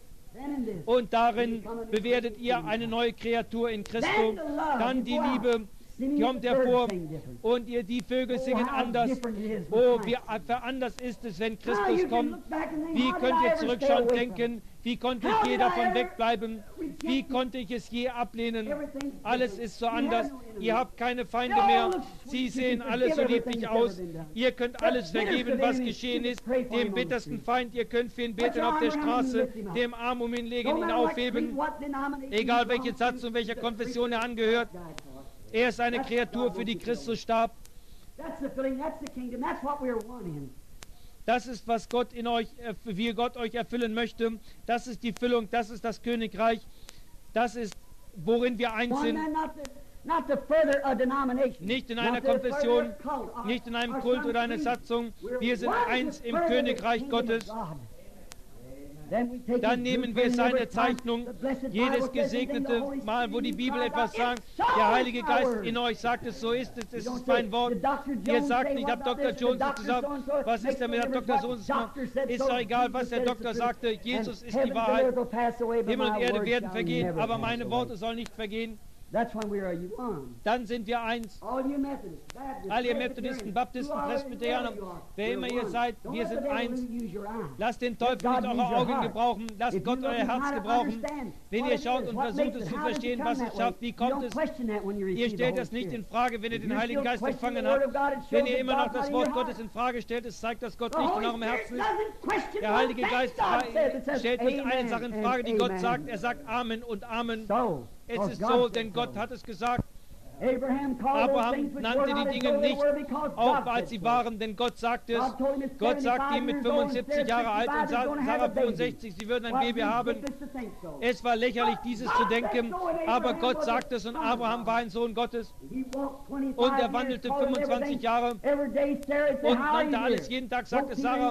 Und darin bewertet ihr eine neue Kreatur in Christus. Dann die Liebe kommt hervor und ihr die Vögel singen anders. Oh, wie anders ist es, wenn Christus kommt. Wie könnt ihr zurückschauen und denken, wie konnte ich je davon wegbleiben? Wie konnte ich es je ablehnen? Alles ist so anders. Ihr habt keine Feinde mehr. Sie sehen alle so lieblich aus. Ihr könnt alles vergeben, was geschehen ist. Dem bittersten Feind, ihr könnt für ihn beten auf der Straße, dem Arm um ihn legen, ihn aufheben. Egal welche Satz und welcher Konfession er angehört. Er ist eine Kreatur, für die Christus starb. Das ist, was Gott in euch, wie Gott euch erfüllen möchte. Das ist die Füllung, das ist das Königreich. Das ist, worin wir eins sind. Nicht in einer Konfession, nicht in einem Kult oder einer Satzung. Wir sind eins im Königreich Gottes. Dann nehmen wir seine Zeichnung, jedes gesegnete Mal, wo die Bibel etwas sagt, der Heilige Geist in euch sagt es, so ist es, es ist mein Wort. Ihr sagt nicht, ich habe Doktor Jones gesagt, was ist denn mit der Doktor Jones gemacht? Ist doch egal, was der Doktor sagte, Jesus ist die Wahrheit. Himmel und Erde werden vergehen, aber meine Worte sollen nicht vergehen. Dann sind wir eins. All ihr Methodisten, Baptisten, Presbyterianer, wer immer ihr seid, wir sind eins. Lasst den Teufel nicht eure Augen gebrauchen, lasst Gott euer Herz gebrauchen. Wenn ihr schaut und versucht es zu verstehen, was es schafft, wie kommt es, ihr stellt das nicht in Frage, wenn ihr den Heiligen Geist empfangen habt. Wenn ihr immer noch das Wort Gottes in Frage stellt, es zeigt, dass Gott nicht in eurem Herzen ist. Der Heilige Geist stellt nicht eine Sache in Frage, die Gott sagt. Er sagt Amen und Amen. Es ist so, denn Gott hat es gesagt. Abraham nannte die Dinge nicht, auch als sie waren, denn Gott sagte es. Gott sagte ihm mit fünfundsiebzig Jahre alt und Sarah fünfundsechzig, sie würden ein Baby haben. Es war lächerlich, dieses zu denken, aber Gott sagte es und Abraham war ein Sohn Gottes. Und er wandelte fünfundzwanzig Jahre und nannte alles. Jeden Tag sagte Sarah,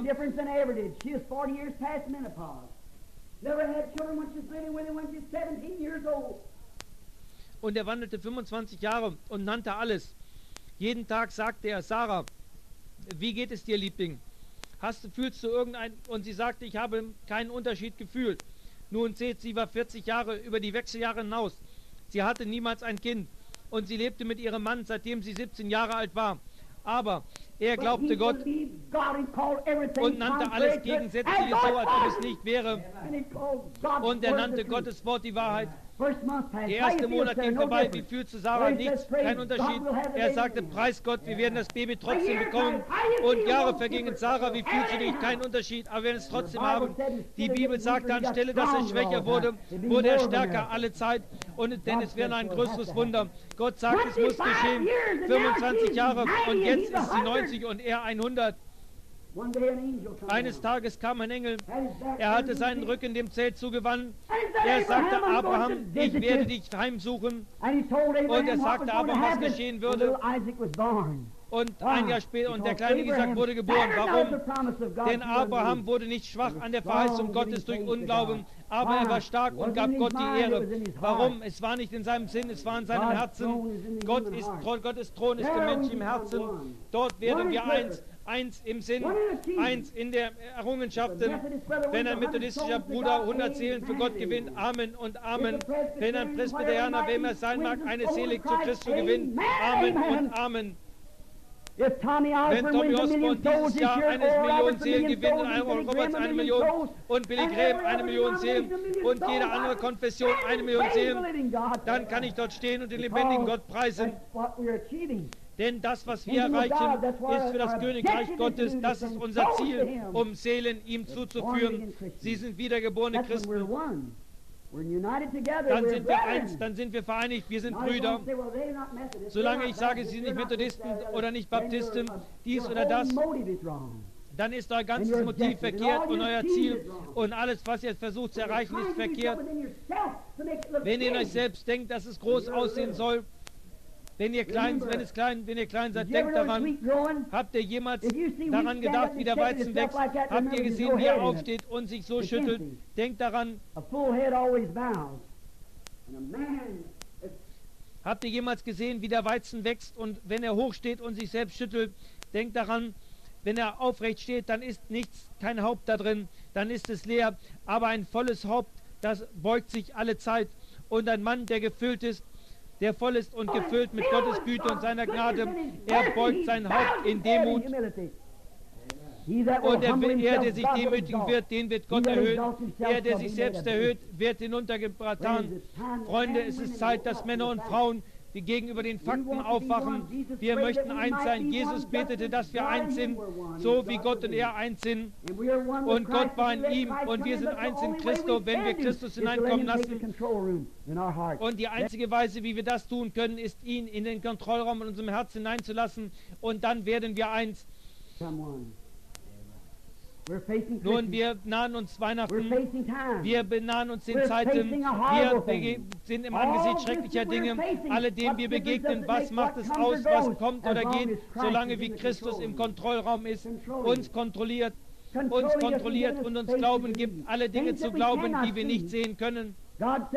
und er wandelte fünfundzwanzig Jahre und nannte alles. Jeden Tag sagte er, Sarah, wie geht es dir, Liebling? Hast du, fühlst du irgendein... Und sie sagte, ich habe keinen Unterschied gefühlt. Nun seht, sie war vierzig Jahre über die Wechseljahre hinaus. Sie hatte niemals ein Kind. Und sie lebte mit ihrem Mann, seitdem sie siebzehn Jahre alt war. Aber Er But glaubte he Gott believed God and called everything und nannte contrary alles to it Gegensätzliche as so, God's als ob es word. nicht wäre. And he called God's Und er word nannte the truth. Gottes Wort die Wahrheit. First month passed. Der How erste you feel, Monat sir? ging No vorbei. Wie difference. fühlst du, Sarah? Well, he Nichts, says, praise kein God, Unterschied. we'll have the Er baby sagte, again. preis Gott, wir werden das Baby A trotzdem year bekommen. passed. How you Und feel? Jahre No vergingen. difference. Sarah, wie fühlst du dich? Anyhow. Kein Unterschied. Aber wir werden es trotzdem The Bible haben. said, Die instead of Bibel getting sagte, weaker, he got anstelle, dass er stronger all schwächer the wurde, time. It'd be wurde er more of a stärker miracle. alle Zeit. Und denn God es wäre said, ein so it größeres has to Wunder. happen. Gott sagt, es muss geschehen. twenty-five years and fünfundzwanzig now Jahre she's und ninety and jetzt he's ist a sie hundred. neunzig und er hundert. One day an angel come Eines down. Tages kam ein Engel. Had his back Er hatte turned seinen to Rücken dem Zelt zugewandt. And he said, Er sagte, Abraham, I'm going to Abraham, ich visit werde you. dich heimsuchen. And he told Abraham Und er what sagte was going to Abraham, was happen. geschehen And würde. little Isaac was born. Und Why? ein Jahr später, und der Because kleine Isaac Abraham wurde geboren. staggered not Warum? the promise of God Denn to Abraham unbelief. wurde nicht schwach an der Strong Verheißung in Gottes his durch faith to Unglauben, God. aber er Why? war stark und Wasn't gab in his Gott die mind, it Ehre. was in his heart. Warum? Es war nicht in seinem Sinn, es war in seinem God's Herzen. throne is in the Gott human ist, heart. Thron- Gottes Thron ist There im we menschlichen become Herzen. one. Dort werden One wir in eins, eins im Sinn, One in achievement. eins in der Errungenschaften. The Methodist brother Wenn wins ein a hundred methodistischer souls to Bruder God, hundert Seelen für Gott amen. gewinnt, Amen und Amen. If a Presbyterian, Wenn ein Presbyterianer, wherever wem er might sein be, mag, wins eine the soul Selig of zu Christ, Christus gewinnt, amen, Amen amen. und Amen. If Tommy Wenn Osborne Tommy wins a Osborne million souls dieses this Jahr year, eine Oral Million Roberts a Seelen million gewinnt, souls, und and Oral Billy Roberts Graham a eine million Million souls, und Billy and Graham every eine other Million Seelen denomination a million und souls, jede I andere would Konfession stand eine and Million praise the Seelen, living God. dann kann ich dort stehen und den Because lebendigen Gott preisen. that's what we're achieving. Denn das, was wir Kingdom of God, erreichen, that's what ist für das our Königreich objective is Gottes. to Das send ist unser souls to Ziel, Him. um Seelen ihm Born zuzuführen. again Christians. Sie sind wiedergeborene That's when we're Christen. one. We're united together. Dann we're sind wir brethren. eins, dann sind wir vereinigt, wir sind Not as Brüder. long as they, well, they're not Methodists, Solange they're ich not sage, Baptists, Sie sind they're nicht not Methodisten this, that, oder nicht then Baptisten, your, uh, dies your oder whole das, motive is wrong. dann ist euer And ganzes your Motiv objective, and verkehrt all und your euer achievement Ziel is wrong. und alles, was ihr versucht zu You're erreichen, trying ist to do verkehrt. something within yourself to make it look Wenn ihr big. euch selbst denkt, dass es groß aussehen soll, wenn ihr klein, wenn es klein, wenn ihr klein seid, Did you ever denkt notice daran. wheat growing? Habt ihr jemals If you see wheat daran stand gedacht, up wie and der shake Weizen itself wächst? like that, Habt ihr remember, gesehen, there's wie no er head in it. aufsteht und sich so It's schüttelt? empty. Denkt daran. A full head always bows. And a man is Habt ihr jemals gesehen, wie der Weizen wächst und wenn er hochsteht und sich selbst schüttelt? Denkt daran, wenn er aufrecht steht, dann ist nichts, kein Haupt da drin, dann ist es leer. Aber ein volles Haupt, das beugt sich alle Zeit. Und ein Mann, der gefüllt ist, der voll ist und gefüllt mit Gottes Güte und seiner Gnade, er beugt sein Haupt in Demut. Und er, will- er, der sich demütigen wird, den wird Gott erhöhen. Er, der sich selbst erhöht, wird hinuntergebracht. Freunde, es ist Zeit, dass Männer und Frauen, die gegenüber den Fakten aufwachen. Wir möchten eins sein. Jesus betete, dass wir eins sind, so wie Gott und er eins sind. Und Gott war in ihm und wir sind eins in Christus, wenn wir Christus hineinkommen lassen. Und die einzige Weise, wie wir das tun können, ist, ihn in den Kontrollraum in unserem Herzen hineinzulassen. Und dann werden wir eins. Nun, wir nahen uns Weihnachten. Wir benahen uns den Zeiten. Wir bege- sind im Angesicht schrecklicher Dinge. Alledem wir begegnen, was macht es aus, was kommt oder geht, solange wie Christus im Kontrollraum ist, uns kontrolliert, uns kontrolliert und uns Glauben gibt, alle Dinge zu glauben, die wir nicht sehen können. Gott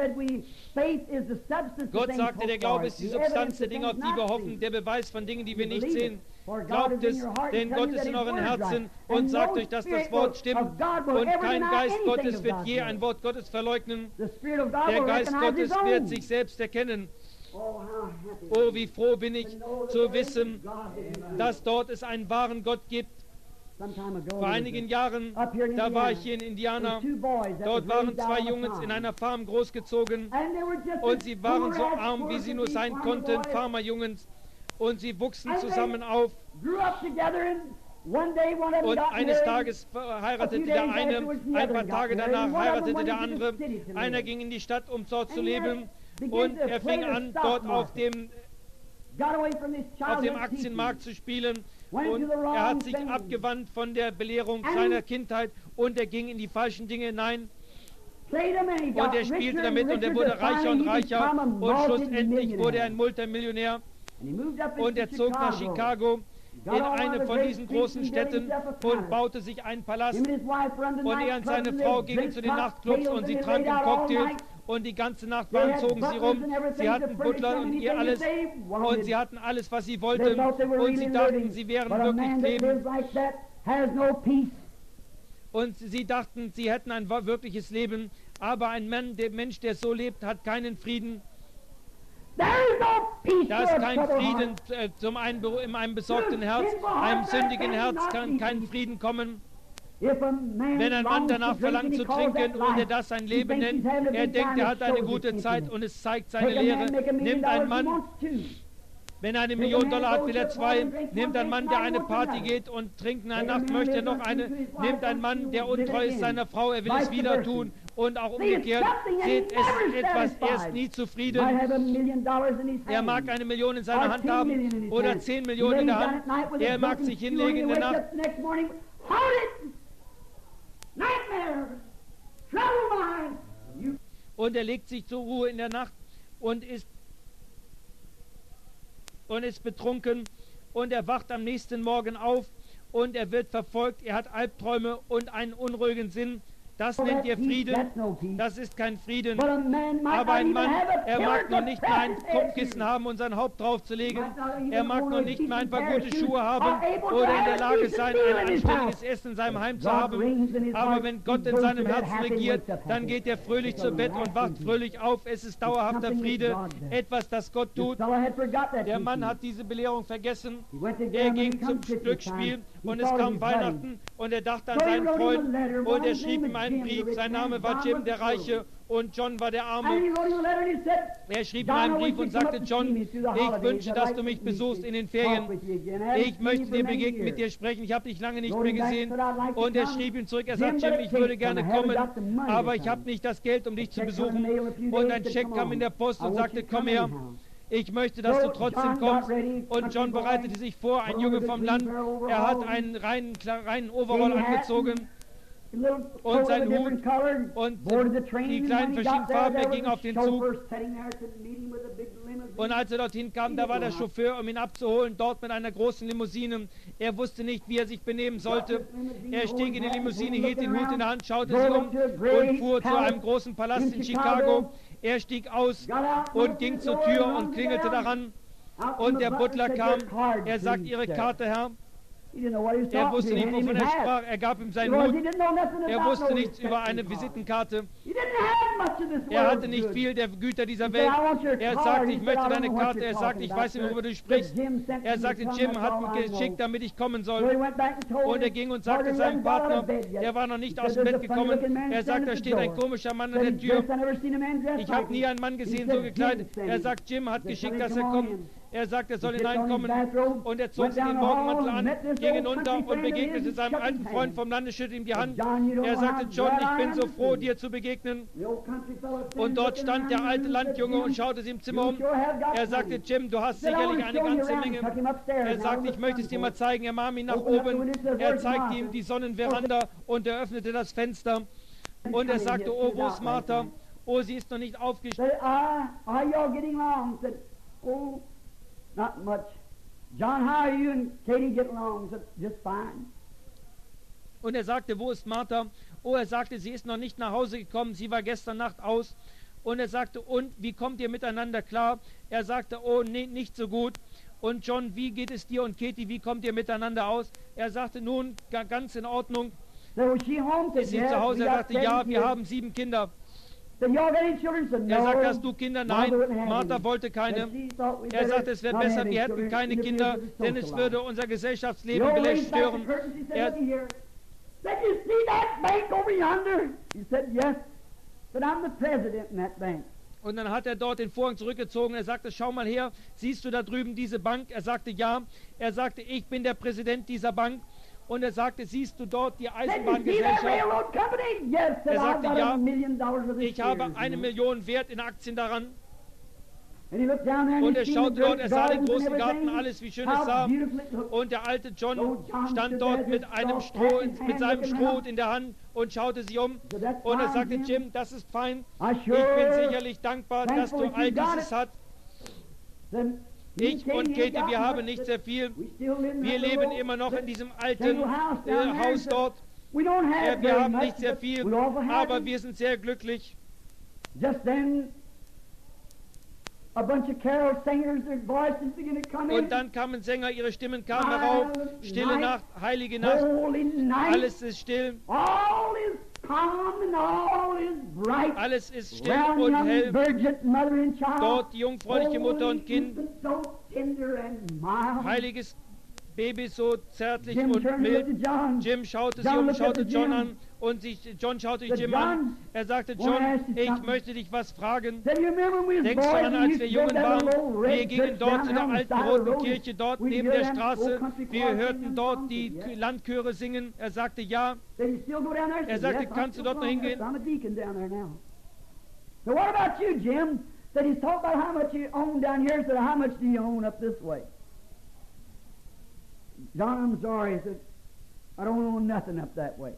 sagte, der Glaube ist die Substanz der Dinge, auf die wir hoffen, der Beweis von Dingen, die wir nicht sehen. Glaubt es, denn Gott ist in euren Herzen und sagt euch, dass das Wort stimmt. Und kein Geist Gottes wird je ein Wort Gottes verleugnen. Der Geist Gottes wird sich selbst erkennen. Oh, wie froh bin ich zu wissen, dass dort es einen wahren Gott gibt. Vor einigen Jahren, da war ich hier in Indiana, dort waren zwei Jungs in einer Farm großgezogen und sie waren so arm, wie sie nur sein konnten, Farmerjungs, und sie wuchsen zusammen auf. Und eines Tages heiratete der eine, ein paar Tage danach heiratete der andere. Einer ging in die Stadt, um dort zu leben, und er fing an, dort auf dem, auf dem Aktienmarkt zu spielen. Und er hat sich abgewandt von der Belehrung seiner Kindheit und er ging in die falschen Dinge hinein. Und er spielte damit und er wurde reicher und reicher und schlussendlich wurde er ein Multimillionär. Und er zog nach Chicago in eine von diesen großen Städten und baute sich einen Palast. Und er und seine Frau gingen zu den Nachtclubs und sie tranken Cocktails und die ganze Nacht waren, zogen sie rum. Sie hatten Butler und ihr alles und sie hatten alles, was sie wollten und sie dachten, sie wären wirklich leben. Und sie dachten, sie hätten ein wirkliches Leben, aber ein Mann, der Mensch, der so lebt, hat keinen Frieden. peace Da to ist a kein troubled Frieden heart. äh, zum einen Be- in einem besorgten Herz, einem sündigen Herz kann kein Frieden kommen. If a man Wenn ein Mann longs to danach drink verlangt and he zu calls trinken that und er life, das sein he Leben thinks nennt, he's having a er good denkt, time, er it hat eine shows gute his Zeit emptiness. und es zeigt seine Take a man, Lehre. make a million Nimmt ein dollars, he Mann, wants two. wenn er eine Take Million a man, Dollar hat, goes will to er a zwei. party, drinks Nimmt one ein Mann, drink, der night, eine wants Party another. geht und trinkt in einer Take a Nacht, man, möchte er lives noch untrue eine. to his wife, Nimmt ein wants Mann, to der live untreu ist again. seiner Frau, er will Vice es wieder versa. tun. Und auch See, it's umgekehrt. something and Seht, he's es never ist etwas, er ist satisfied. nie Might zufrieden. have a million dollars in his Er hand. mag eine Million in seiner Or Hand ten haben million in his oder hand. zehn He Millionen in lays der down Hand. at night with a Er mag broken sich shoe hinlegen and he in der wakes Nacht. up the next morning, hold it! Nightmare! Trouble mind! You Und er legt sich zur Ruhe in der Nacht und ist, und ist betrunken und er wacht am nächsten Morgen auf und er wird verfolgt, er hat Albträume und einen unruhigen Sinn. Das Oh, nennt ihr that's peace, Frieden, that's no peace. das ist kein Frieden. But a man might Aber not ein even Mann, have a er pillar mag noch to nicht mehr ein press his head Kopfkissen to. haben und sein Haupt draufzulegen. Might not even Er mag own noch a nicht mal ein decent paar pair of gute shoes, Schuhe haben or able to oder in have der a Lage decent sein, meal ein in his anständiges house. Essen in seinem Heim zu God haben. reigns in his Aber heart. wenn He Gott in goes seinem to bed Herzen happy and regiert, wakes up dann happy. geht er fröhlich It's zu a Bett und wacht lasting fröhlich auf. Es ist dauerhafter something that Friede, God does. etwas, das Gott This tut. fellow had forgot that Der Mann teaching. hat diese Belehrung vergessen. He went to Er Germany, ging come zum Christmas Glücksspiel time. He und es thought kam of his buddy. Weihnachten und er dachte an So he seinen wrote him a Freund letter. und Well, er his schrieb name ihm is einen Jim, the Brief. rich Sein man. Name war John Jim was der the poor Reiche und John war der And Arme. he wrote him a letter and he said, Er schrieb ihm John, einen I Brief want you und to come sagte, up to see John, me through the ich holidays. wünsche, I'd dass like du to mich meet besuchst you, in den talk Ferien. with you again. I haven't Ich seen you möchte for dir many begegnen, mit years. dir sprechen. Ich habe dich lange nicht Wrote mehr him back, gesehen. said, "I'd like to Und er come. schrieb ihm zurück, er Jim, sagt, but Jim, it ich würde takes gerne some. I haven't kommen, got the money to aber ich come." habe nicht das Geld, um dich A zu check come in the besuchen. mail a few Und days ein to Scheck come kam in on. der Post I und want sagte, you to komm come her. anyhow. Ich möchte, dass So du trotzdem John got kommst. ready, Und John country boy, bereitete sich vor, ein put on Junge a vom good Land. clean pair of Er hat overalls, einen reinen, kle- reinen Overall big hat, angezogen a little und coat of a sein different Hut color, und boarded the train, die and kleinen when he verschiedenen got there, Farben. Er there ging was auf a den Zug. chauffeur sitting there to meet him with a big limousine. Und als er dorthin kam, da war der Chauffeur, um ihn abzuholen, dort mit einer großen Limousine. Er wusste nicht, wie er sich benehmen sollte. Er stieg in die Limousine, hielt den Hut in der Hand, schaute sich um und fuhr zu einem großen Palast in Chicago. Er stieg aus und ging zur Tür und klingelte daran. Und der Butler kam. Er sagt, Ihre Karte, Herr. Er wusste nicht, wovon er sprach. Er gab ihm seinen Hut. Er wusste nichts über eine Visitenkarte. Er hatte nicht viel der Güter dieser Welt. Er sagte, ich möchte deine Karte. Er sagte, ich weiß nicht, worüber du sprichst. Er sagte, Jim hat mich geschickt, damit ich kommen soll. Und er ging und sagte seinem Partner, der war noch nicht aus dem Bett gekommen. Er sagt, da steht ein komischer Mann an der Tür. Ich habe nie einen Mann gesehen, so gekleidet. Er sagt, Jim hat geschickt, dass er kommt. Er sagt, er soll hineinkommen. Und er zog sich den Morgenmantel an, ging hinunter und begegnete seinem alten Freund vom Lande, schüttelte ihm die Hand. Er sagte, John, ich bin so froh, dir zu begegnen. Und dort stand der alte Landjunge und schaute sich im Zimmer um. Er sagte, Jim, du hast sicherlich eine ganze Menge. Er sagte, ich möchte es dir mal zeigen. Er nahm ihn nach oben. Er zeigte ihm die Sonnenveranda und er öffnete das Fenster. Und er sagte, oh, wo ist Martha? Oh, sie ist noch nicht aufgestanden. Said, ah, are y'all getting along? Said, oh, not much. John, how are you and Katie getting along? Said, just fine. Und er sagte, wo ist Martha? Oh, er sagte, sie ist noch nicht nach Hause gekommen, sie war gestern Nacht aus. Und er sagte, und wie kommt ihr miteinander klar? Er sagte, oh, nee, nicht so gut. Und John, wie geht es dir und Katie, wie kommt ihr miteinander aus? Er sagte, nun, ga- ganz in Ordnung. So was she home? Said, Ist sie yes, zu Hause? we Er got sagte, seven ja, wir kids. haben sieben Kinder. Said, y'all got any children? Said, no. Er sagte, hast du Kinder? Nein, Mother wouldn't have Martha any. wollte keine. Said, she thought we Er better sagte, es wäre not besser, have any wir hätten children. keine Interfere Kinder, with the denn es social würde life. unser The Gesellschaftsleben old vielleicht lady back stören. the curtain, she said, Er, looky here. Said, you see that bank over yonder? He said, yes. But I'm the president in that bank. Und dann hat er dort den Vorhang zurückgezogen. Er sagte, schau mal her, siehst du da drüben diese Bank? Er sagte, ja. Er sagte, ich bin der Präsident dieser Bank. Und er sagte, siehst du dort die Said, you see that Eisenbahngesellschaft? railroad company? Yes. Said, Er I've sagte, got ja. a million dollars worth of Ich habe shares, eine you know. Million Wert in Aktien daran. And he looked down there and Und he er seen the schaute dort, great er sah den gardens and großen Garten, everything. alles, wie schön es How sah. beautiful it looked. Und der alte John So John stand stood dort there, mit his einem soft Stroh, hat in mit hand, seinem looking Strohhut around. in der Hand und schaute sich um. So that's Und er fine, sagte, Jim. Jim, das ist fein. I Ich bin sure sicherlich dankbar, dass du thankful all you got dieses it. hast. Then Ich me and und Katie ain't Katie, got wir haben much, nicht but sehr viel. we still live in Wir that leben little immer noch in diesem alten single house äh, down there. Haus dort. We don't have Ja, wir very haben much, nicht sehr but viel, we're awful happy. aber wir sind sehr glücklich. Just then, a bunch of carol singers, their voices begin to come in. Und dann kamen Sänger, ihre Stimmen kamen herauf. Stille Nacht, heilige Nacht, Holy night. alles ist still. All is calm and all is bright. Alles ist still Round und young hell. virgin mother and child. Dort die jungfräuliche Mutter und Kind. Holy infant, so tender and mild. Heiliges Baby, so zärtlich Jim und turned and looked mild. at John. Jim schaute John sie um, looked at schaute the John Jim. an und sich, John schaute sich Said, Jim an. "John, Er sagte, wanna John, ask you ich something?" möchte dich was fragen. Said, "You remember when we was Denkst du boys an, and als used wir to go to Jungen that waren? little old red Wir gingen church dort down zu there der on the alten side of the roten road? Kirche dort We'd neben hear der them Straße. old country Wir choirs hörten singing dort songs. die Yes. Landchöre singen. Er sagte, ja. Said, "You still go down there?" I Er said, sagte, "Yes, I'm kannst du still dort noch going there. hingehen?" I'm a deacon down there now. So what about you, Jim? Said he's talking about how much you own down here. Said, how much do you own up this way? John, I'm sorry. He said, I don't own nothing up that way.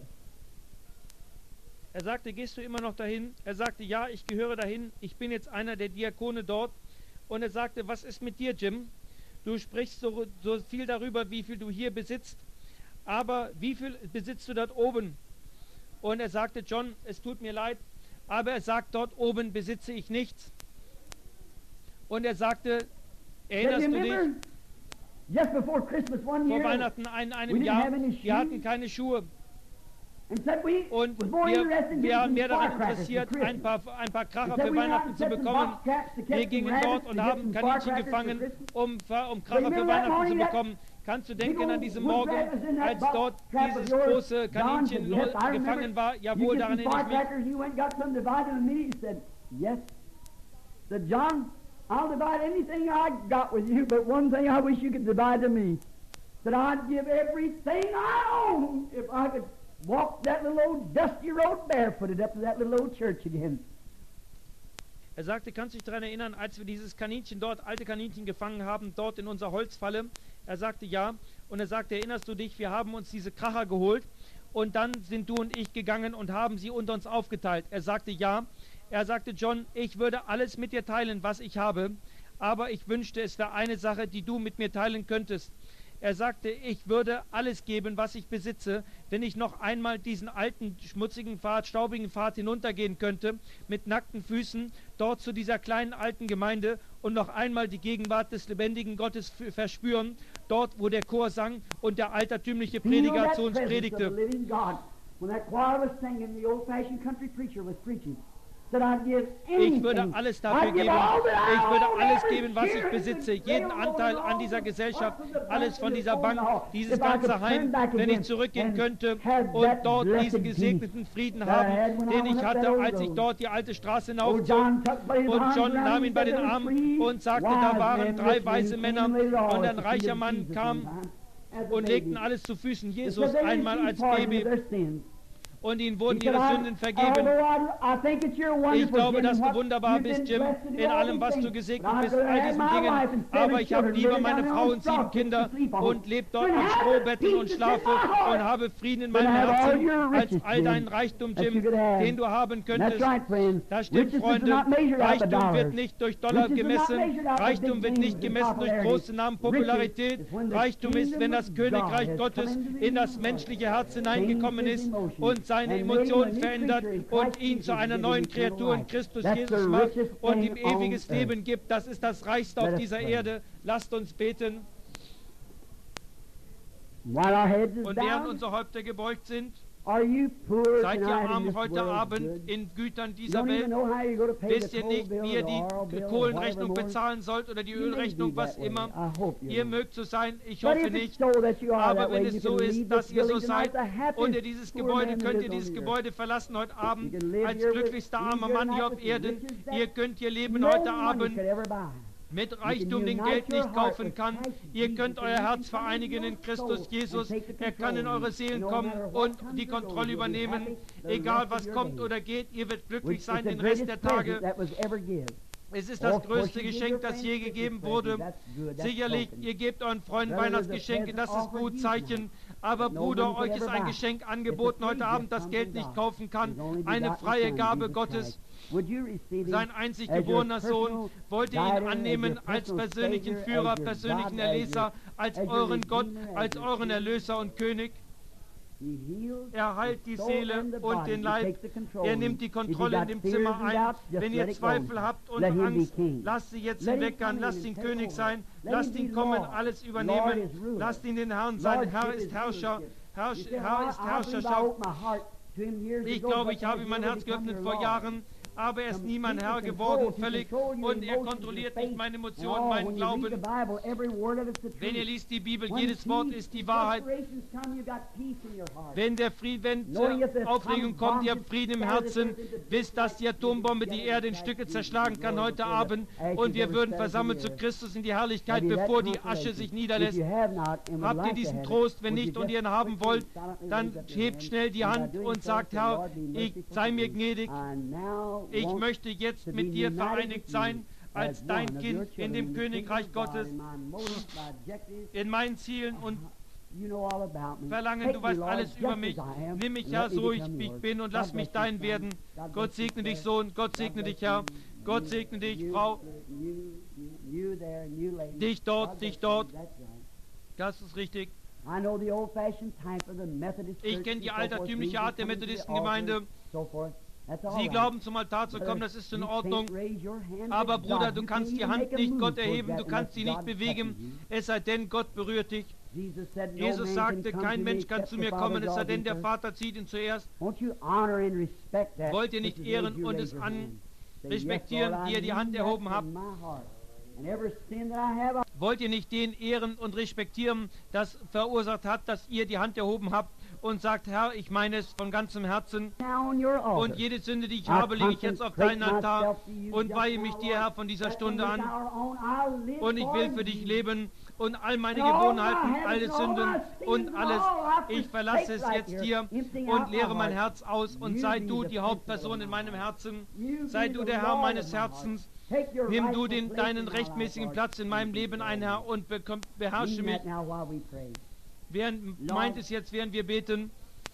Er sagte, gehst du immer noch dahin? Er sagte, ja, ich gehöre dahin. Ich bin jetzt einer der Diakone dort. Und er sagte, was ist mit dir, Jim? Du sprichst so, so viel darüber, wie viel du hier besitzt. Aber wie viel besitzt du dort oben? Und er sagte, John, es tut mir leid, aber er sagt, dort oben besitze ich nichts. Und er sagte, Said, erinnerst du dich, remember, just before Christmas one vor year, Weihnachten in we einem didn't Jahr, have any wir hatten shoes. keine Schuhe. And said we Und was more wir, interested in wir waren getting mehr daran firecrackers interessiert, for ein Christmas. paar, ein paar Kracher And said für we went out Weihnachten and zu set some bekommen. box traps to catch Wir some gingen rabbits dort to und get haben some Kaninchen firecrackers for gefangen, Christmas. um, um Kracher für Remember that Weihnachten zu morning that bekommen. Kannst du big denken an old diesem wood Morgen, rat was in that als box dort trap of dieses yours? große John Kaninchen said, yes, I gefangen remember. war? You Jawohl, get daran some erinnere ich mich. firecrackers, you went and got some divided them, and he said, yes. Said, John, I'll divide anything I got with you, but one thing I wish you could divide to me. That I'd give everything I own if I could walk that little old dusty road barefooted up to that little old church again. Er sagte, kannst du dich daran erinnern, als wir dieses Kaninchen dort, alte Kaninchen gefangen haben, dort in unserer Holzfalle? Er sagte, ja. Und er sagte, erinnerst du dich, wir haben uns diese Kracher geholt und dann sind du und ich gegangen und haben sie unter uns aufgeteilt. Er sagte, ja. Er sagte, John, ich würde alles mit dir teilen, was ich habe, aber ich wünschte, es wäre eine Sache, die du mit mir teilen könntest. Er sagte, ich würde alles geben, was ich besitze, wenn ich noch einmal diesen alten, schmutzigen Pfad, staubigen Pfad hinuntergehen könnte, mit nackten Füßen, dort zu dieser kleinen alten Gemeinde und noch einmal die Gegenwart des lebendigen Gottes verspüren, dort, wo der Chor sang und der altertümliche Prediger zu uns predigte. Ich würde alles dafür geben. Ich würde alles geben, was ich besitze. Jeden Anteil an dieser Gesellschaft, alles von dieser Bank, dieses ganze Heim, wenn ich zurückgehen könnte und dort diesen gesegneten Frieden haben, den ich hatte, als ich dort die alte Straße hinaufzog. Und John nahm ihn bei den Armen und sagte, da waren drei weise Männer und ein reicher Mann kam und legten alles zu Füßen Jesus einmal als Baby. Und ihnen wurden ihre Sünden vergeben. Ich glaube, dass du wunderbar bist, Jim, in allem, was du gesegnet bist, in all diesen Dingen. Aber ich habe lieber meine Frau und sieben Kinder und lebe dort in Strohbetten und schlafe und habe Frieden in meinem Herzen, als all deinen Reichtum, Jim, den du haben könntest. Das stimmt, Freunde. Reichtum wird nicht durch Dollar gemessen. Reichtum wird nicht gemessen durch große Namen, Popularität. Reichtum ist, wenn das Königreich Gottes in das menschliche Herz hineingekommen ist und seine Emotionen verändert und ihn zu einer neuen Kreatur in Christus Jesus macht und ihm ewiges Leben gibt. Das ist das Reichste auf dieser Erde. Lasst uns beten. Und während unsere Häupter gebeugt sind, seid ihr arm heute Abend in Gütern dieser Welt? Wisst ihr nicht, wie ihr die Kohlenrechnung bezahlen sollt oder die Ölrechnung, was immer? Ihr mögt so sein, ich hoffe nicht. Aber wenn es so ist, dass ihr so seid und ihr dieses Gebäude, könnt ihr dieses Gebäude verlassen heute Abend als glücklichster armer Mann hier auf Erden. Ihr könnt ihr Leben heute Abend mit Reichtum, den Geld nicht kaufen kann. Ihr könnt euer Herz vereinigen in Christus Jesus. Er kann in eure Seelen kommen und die Kontrolle übernehmen. Egal was kommt oder geht, ihr werdet glücklich sein den Rest der Tage. Es ist das größte Geschenk, das je gegeben wurde. Sicherlich, ihr gebt euren Freunden Weihnachtsgeschenke, das ist gut Zeichen. Aber Bruder, euch ist ein Geschenk angeboten heute Abend, das Geld nicht kaufen kann. Eine freie Gabe Gottes. Sein einzig geborener Sohn, wollt ihr ihn annehmen als persönlichen Führer, persönlichen Erlöser, als euren Gott, als euren Erlöser und König? Er heilt die Seele und den Leib. Er nimmt die Kontrolle in dem Zimmer ein. Wenn ihr Zweifel habt und Angst, lasst sie jetzt hinweggern. Lasst ihn König sein. Lasst ihn kommen, alles übernehmen. Lasst ihn den Herrn sein. Herr ist Herrscher. Herr, Herr ist Herrscher. to him years Ich ago, glaube, but ich habe has ihm mein never Herz become geöffnet your vor Lord. Jahren, aber er ist nie mein Herr geworden, völlig, und er kontrolliert nicht meine Emotionen, meinen Glauben. Wenn ihr liest die Bibel, jedes Wort ist die Wahrheit. Wenn der Fried, wenn äh, Aufregung kommt, ihr habt Frieden im Herzen, wisst, dass die Atombombe die Erde in Stücke zerschlagen kann heute Abend, und wir würden versammelt zu Christus in die Herrlichkeit, bevor die Asche sich niederlässt. Habt ihr diesen Trost? Wenn nicht und ihr ihn haben wollt, dann hebt schnell die Hand und sagt, Herr, ich sei mir gnädig. Ich möchte jetzt mit dir vereinigt sein, als dein Kind in dem Königreich Gottes, in meinen Zielen und Verlangen. Du weißt alles über mich. Nimm mich, Herr, so ich, wie ich bin, und lass mich dein werden. Gott segne dich, Sohn. Gott segne dich, Herr. Gott segne dich, Frau. Dich dort, dich dort. Das ist richtig. Ich kenne die altertümliche Art der Methodistengemeinde. Sie glauben, zum Altar zu kommen, das ist in Ordnung. Aber Bruder, du kannst die Hand nicht Gott erheben, du kannst sie nicht bewegen, es sei denn, Gott berührt dich. Jesus sagte, kein Mensch kann zu mir kommen, es sei denn, der Vater zieht ihn zuerst. Wollt ihr nicht ehren und es an respektieren, die ihr die Hand erhoben habt? Wollt ihr nicht den ehren und respektieren, das verursacht hat, dass ihr die Hand erhoben habt und sagt, Herr, ich meine es von ganzem Herzen, und jede Sünde, die ich habe, lege ich jetzt auf deinen Altar und weihe mich dir, Herr, von dieser Stunde an, und ich will für dich leben und all meine Gewohnheiten, alle Sünden und alles, ich verlasse es jetzt hier und leere mein Herz aus, und sei du die Hauptperson in meinem Herzen, sei du der Herr meines Herzens. Nimm du den, deinen rechtmäßigen Platz in meinem Leben ein, Herr, und bekomm, beherrsche mich. Während, meint es jetzt, während wir beten.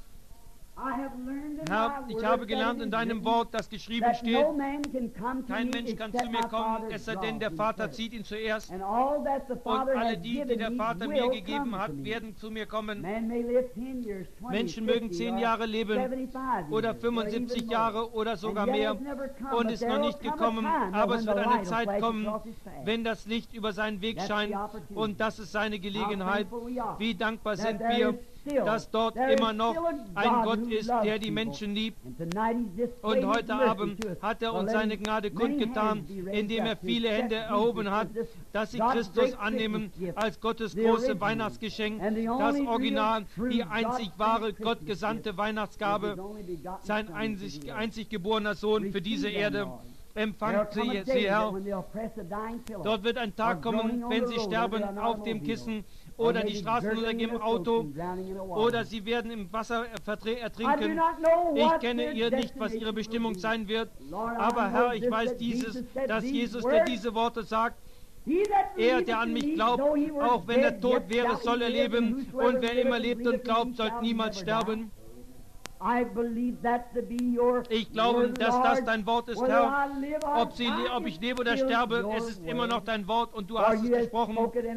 Herr, ich habe gelernt in deinem Wort, das geschrieben steht, kein Mensch kann zu mir kommen, es sei denn, der Vater zieht ihn zuerst. Und alle die, die der Vater mir gegeben hat, werden zu mir kommen. Menschen mögen zehn Jahre leben oder fünfundsiebzig Jahre oder sogar mehr und ist noch nicht gekommen. Aber es wird eine Zeit kommen, wenn das Licht über seinen Weg scheint, und das ist seine Gelegenheit. Wie dankbar sind wir, dass dort immer noch ein Gott ist, der die Menschen liebt. Und heute Abend hat er uns seine Gnade kundgetan, indem er viele Hände erhoben hat, dass sie Christus annehmen als Gottes große Weihnachtsgeschenk, das Original, die einzig wahre, Gott gesandte Weihnachtsgabe, sein einzig, einzig geborener Sohn für diese Erde. Empfangt sie, sie, Herr. Dort wird ein Tag kommen, wenn sie sterben auf dem Kissen oder die Straßen untergehen im Auto, oder sie werden im Wasser ertrinken. Ich kenne ihr nicht, was ihre Bestimmung sein wird, aber Herr, ich weiß dieses, dass Jesus, der diese Worte sagt, er, der an mich glaubt, auch wenn er tot wäre, soll er leben, und wer immer lebt und glaubt, soll niemals sterben. Ich glaube, dass das dein Wort ist, Herr. Ob, sie, ob ich lebe oder sterbe, es ist immer noch dein Wort, und du hast es gesprochen.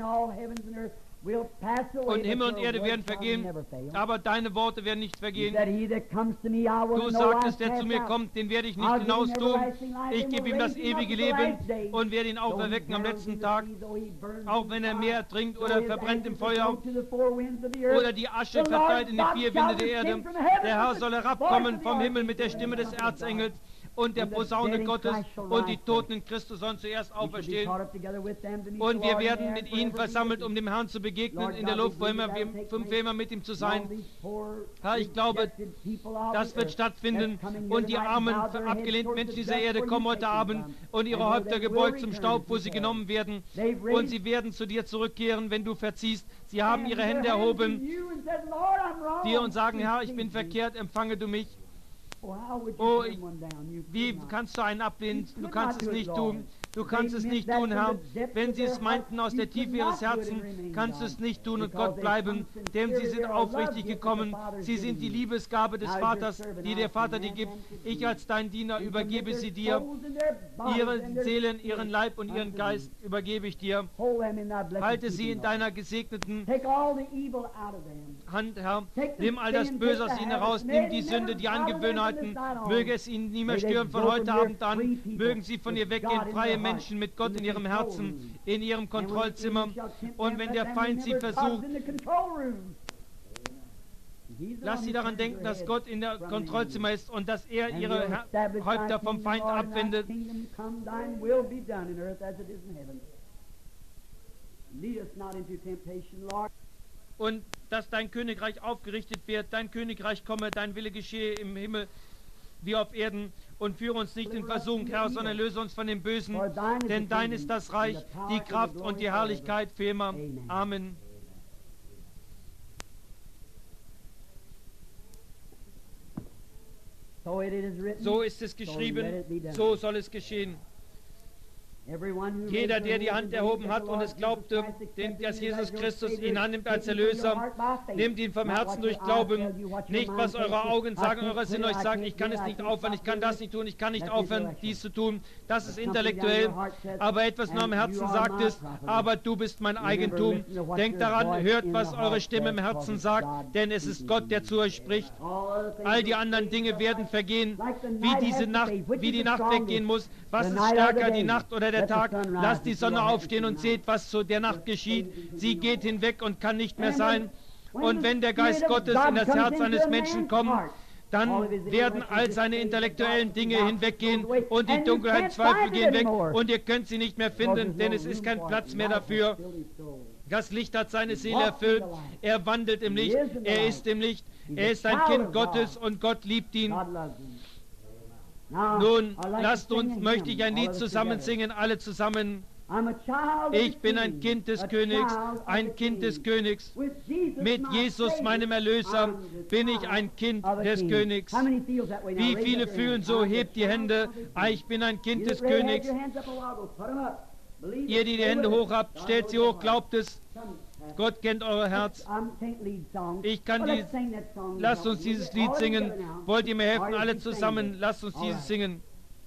Und Himmel und Erde werden vergehen, aber deine Worte werden nicht vergehen. Du sagtest, der zu mir kommt, den werde ich nicht hinaus tun. Ich gebe ihm das ewige Leben und werde ihn auferwecken am letzten Tag, auch wenn er mehr trinkt oder verbrennt im Feuer oder die Asche verteilt in die vier Winde der Erde. Der Herr soll herabkommen vom Himmel mit der Stimme des Erzengels und der Posaune Gottes, und die Toten in Christus sollen zuerst auferstehen. Und wir werden mit ihnen versammelt, um dem Herrn zu begegnen in der Luft, wo immer wir, für immer mit ihm zu sein. Herr, ich glaube, das wird stattfinden, und die armen, abgelehnten Menschen dieser Erde kommen heute Abend und ihre Häupter gebeugt zum Staub, wo sie genommen werden, und sie werden zu dir zurückkehren, wenn du verziehst. Sie haben ihre Hände erhoben, dir und sagen, Herr, ich bin verkehrt, empfange du mich. Oh, ich, wie kannst du einen ablehnen? Du kannst es nicht tun. Du kannst es nicht tun, Herr. Wenn sie es meinten aus der Tiefe ihres Herzens, kannst du es nicht tun und Gott bleiben, denn sie sind aufrichtig gekommen. Sie sind die Liebesgabe des Vaters, die der Vater dir gibt. Ich als dein Diener übergebe sie dir. Ihre Seelen, ihren Leib und ihren Geist übergebe ich dir. Halte sie in deiner gesegneten Hand, Herr. Nimm all das Böse aus ihnen heraus. Nimm die Sünde, die Angewöhnheiten. Möge es ihnen nie mehr stören von heute Abend an. Mögen sie von ihr weggehen, freie Menschen mit Gott in ihrem Herzen, in ihrem Kontrollzimmer. Und wenn der Feind sie versucht, Lass sie daran denken, dass Gott in der Kontrollzimmer ist und dass er ihre Her- Häupter vom Feind abwendet. Und dass dein Königreich aufgerichtet wird, dein Königreich komme, dein Wille geschehe im Himmel wie auf Erden, und führe uns nicht in Versuchung, Herr, sondern löse uns von dem Bösen, denn dein ist das Reich, die Kraft und die Herrlichkeit für immer. Amen. So ist es geschrieben, so soll es geschehen. Jeder, der die Hand erhoben hat und es glaubte, den, dass Jesus Christus ihn annimmt als Erlöser, nimmt ihn vom Herzen durch Glauben. Nicht, was eure Augen sagen, euer Sinn euch sagt, ich kann es nicht aufhören, ich kann das nicht tun, ich kann nicht aufhören, dies zu tun. Das ist intellektuell, aber etwas nur am Herzen sagt es, aber du bist mein Eigentum. Denkt daran, hört, was eure Stimme im Herzen sagt, denn es ist Gott, der zu euch spricht. All die anderen Dinge werden vergehen, wie diese Nacht, wie die Nacht weggehen muss. Was ist stärker, die Nacht oder der Tag? Lasst die Sonne aufstehen und seht, was zu der Nacht geschieht. Sie geht hinweg und kann nicht mehr sein. Und wenn der Geist Gottes in das Herz eines Menschen kommt, dann werden all seine intellektuellen Dinge hinweggehen und die Dunkelheit, Zweifel gehen weg und ihr könnt sie nicht mehr finden, denn es ist kein Platz mehr dafür. Das Licht hat seine Seele erfüllt. Er wandelt im Licht. Er ist im Licht. Er ist ein Kind Gottes und Gott liebt ihn. Nun, lasst uns, möchte ich ein Lied zusammen singen, alle zusammen. Ich bin ein Kind des Königs, ein Kind des Königs. Mit Jesus, meinem Erlöser, bin ich ein Kind des Königs. Wie viele fühlen so? Hebt die Hände. Ich bin ein Kind des Königs. Ihr, die die Hände hoch habt, stellt sie hoch, glaubt es. Gott kennt euer Herz. Ich kann die. Lasst uns dieses Lied singen. Wollt ihr mir helfen? Alle zusammen. Lasst uns dieses singen.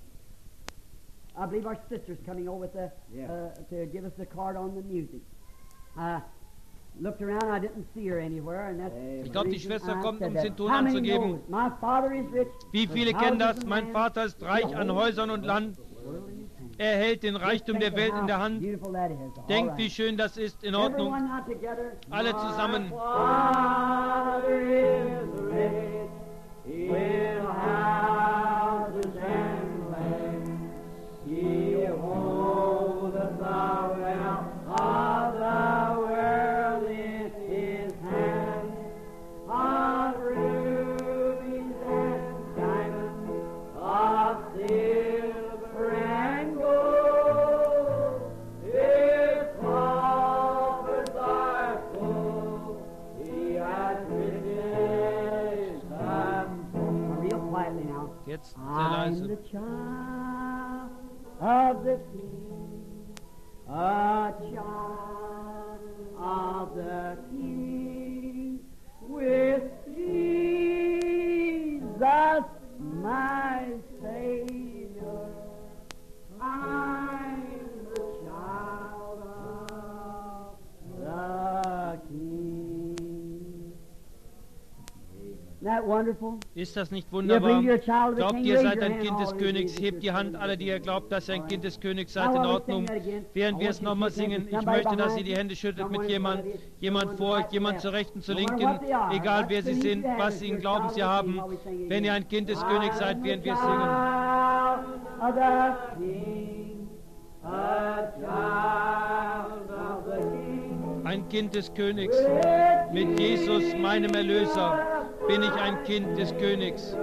I believe our sister's coming over with the, uh, to give us the card on the music. I looked around, I didn't see her anywhere, and that's Ich glaube, die Schwester kommt, um den Ton How many anzugeben. knows my father is rich? Wie viele kennen das? Mein Vater ist reich an Häusern und Land. Er hält den Reichtum der Welt in der Hand. Beautiful that is. All Denkt, right. wie schön das ist. In Ordnung. Everyone now together. Alle zusammen. Father is rich with houses and land. He holds the wealth of the world in his hand. Of rubies and diamonds, of silver and gold, his coffers are full. He has riches untold. Real quietly now. Jetzt sehr I'm leise. the child of the King, a child of the King, with Jesus my Savior. I'm the child of the King. Isn't that wonderful? Ist das nicht You wunderbar? bring your child of the Glaubt King, ihr raise seid your ein hand, Kind des all Königs? these Hebt die sisters. Hand, alle, die ihr glaubt, dass ihr ein Kind des Königs seid. Now, In while we Ordnung. sing that again, Während I wir want es you to nochmal keep thinking singen, ich somebody möchte, dass ihr behind die Hände schüttelt mit someone jemand, in front of you, jemand someone vor euch, right jemand left. zur Rechten, zur No matter Linken, what they are, egal what wer sie belief sind, you have, was if sie you're in a Glauben child sie of the haben. King, while we sing Wenn ihr again. ein Kind des Königs seid, während wir singen. Child of the King, a child of the King. Ein Kind des Königs. Mit Jesus, meinem Erlöser, bin ich ein Kind des Königs.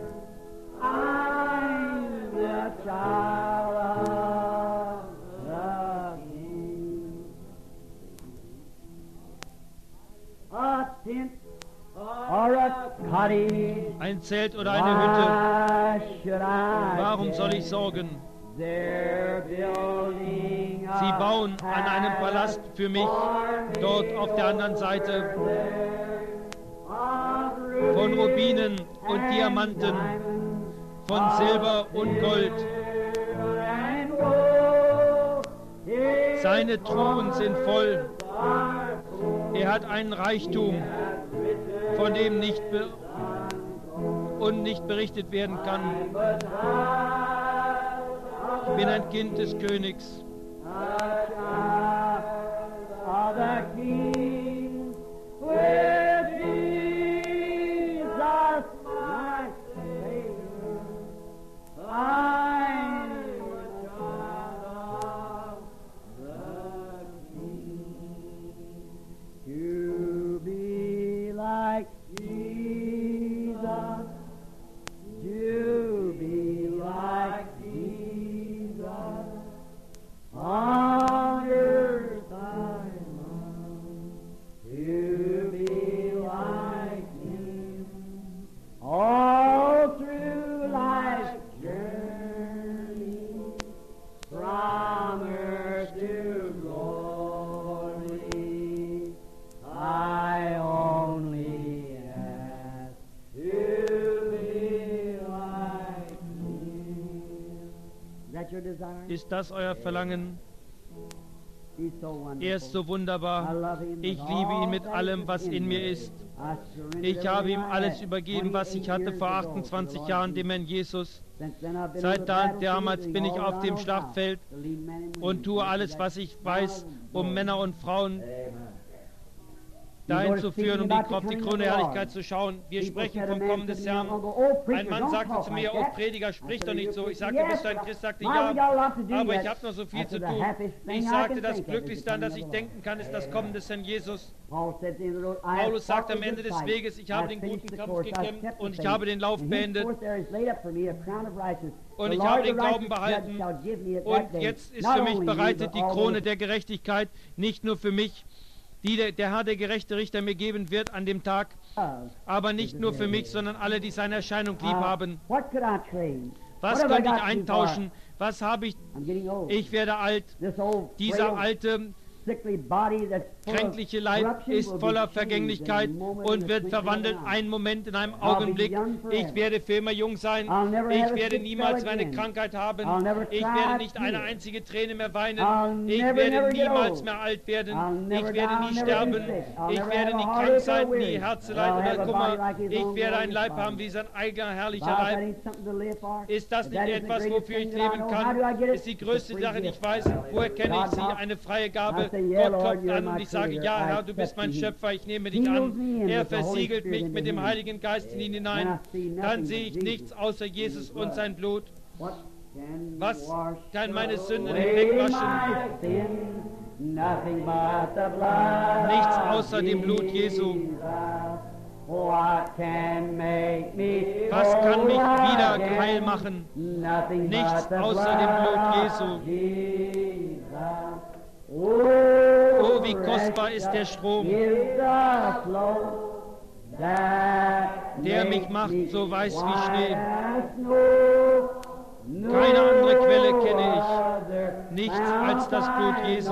I'm the child of the King. A tent or a cottage, Ein Zelt oder eine Hütte. why should I Warum soll ich care? sorgen? They're building Sie a bauen an einem Palast für mich, dort auf der anderen Seite, von Rubinen und Diamanten, von Silber und Gold. Seine Truhen sind voll. Er hat einen Reichtum, von dem nicht be und nicht berichtet werden kann. Ich bin ein Kind des Königs. of the King with Jesus desire? Ist das euer Verlangen? He's so wonderful. Er ist so I wunderbar. love him with Ich liebe ihn all mit that allem, is was in in me. mir ist. I surrendered Ich habe ihm everything I alles had übergeben, was ich hatte twenty-eight vor years ago to the achtundzwanzig Lord Jahren, Jesus. dem Herrn Jesus. Since then I've been on the Seit da, battlefield damals doing bin ich all auf that I dem know Schlachtfeld how to lead men and women und tue into alles, that was ich weiß, knowledge of um God. Männer und Frauen Amen. dahin zu führen, um die, auf die Krone der Herrlichkeit zu schauen. Wir sprechen vom Kommen des Herrn. Ein Mann sagte zu mir, oh Prediger, sprich doch nicht so. Ich sagte, bist du ein Christ? Sagte, ja, aber ich habe noch so viel zu tun. Ich sagte, das Glücklichste, an das ich denken kann, ist das Kommen des Herrn Jesus. Paulus sagt am Ende des Weges, ich habe den guten Kampf gekämpft und ich habe den Lauf beendet und ich habe den Glauben behalten und jetzt ist für mich bereitet die Krone der Gerechtigkeit, nicht nur für mich, die der, der Herr, der gerechte Richter, mir geben wird an dem Tag, aber nicht nur für mich, sondern alle, die seine Erscheinung lieb haben. Was könnte ich eintauschen? Was habe ich? Ich werde alt. Dieser alte, kränkliche Leib ist voller Vergänglichkeit und wird verwandelt, einen Moment in einem Augenblick. Ich werde für immer jung sein. Ich werde niemals meine Krankheit haben. Ich werde nicht eine einzige Träne mehr weinen. Ich werde niemals mehr alt werden. Ich werde nie sterben. Ich werde nie krank sein, nie Herzeleid oder Kummer. Ich werde einen Leib haben wie sein eigener herrlicher Leib. Ist das nicht etwas, wofür ich leben kann? Ist die größte Sache, die ich weiß. Woher kenne ich sie? Eine freie Gabe. Gott klopft an und ich sage, ja Herr, du bist mein Schöpfer, ich nehme dich an. Er versiegelt mich mit dem Heiligen Geist in ihn hinein. Dann sehe ich nichts außer Jesus und sein Blut. Was kann meine Sünden hinwegwaschen? Nichts außer dem Blut Jesu. Was kann mich wieder heil machen? Nichts außer dem Blut Jesu. Oh, wie kostbar ist der Strom, der mich macht so weiß wie Schnee. Keine andere Quelle kenne ich, nichts als das Blut Jesu.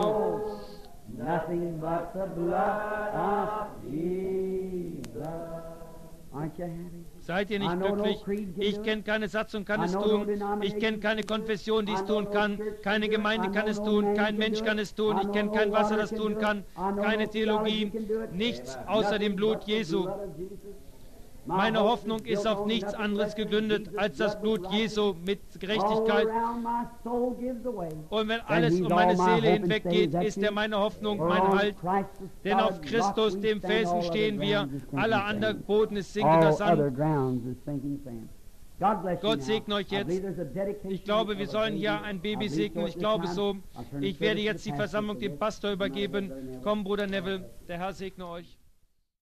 Seid ihr nicht glücklich? Ich kenne keine Satzung, kann es tun. Ich kenne keine Konfession, die es tun kann. Keine Gemeinde kann es tun. Kein Mensch kann es tun. Ich kenne kein Wasser, das tun kann. Keine Theologie. Nichts außer dem Blut Jesu. Meine Hoffnung ist auf nichts anderes gegründet als das Blut Jesu mit Gerechtigkeit. Und wenn alles um meine Seele hinweggeht, ist er meine Hoffnung, mein Halt. Denn auf Christus, dem Felsen, stehen wir. Aller andere Boden ist sinkender Sand. Gott segne euch jetzt. Ich glaube, wir sollen hier ein Baby segnen. Ich glaube so. Ich werde jetzt die Versammlung dem Pastor übergeben. Komm, Bruder Neville, der Herr segne euch.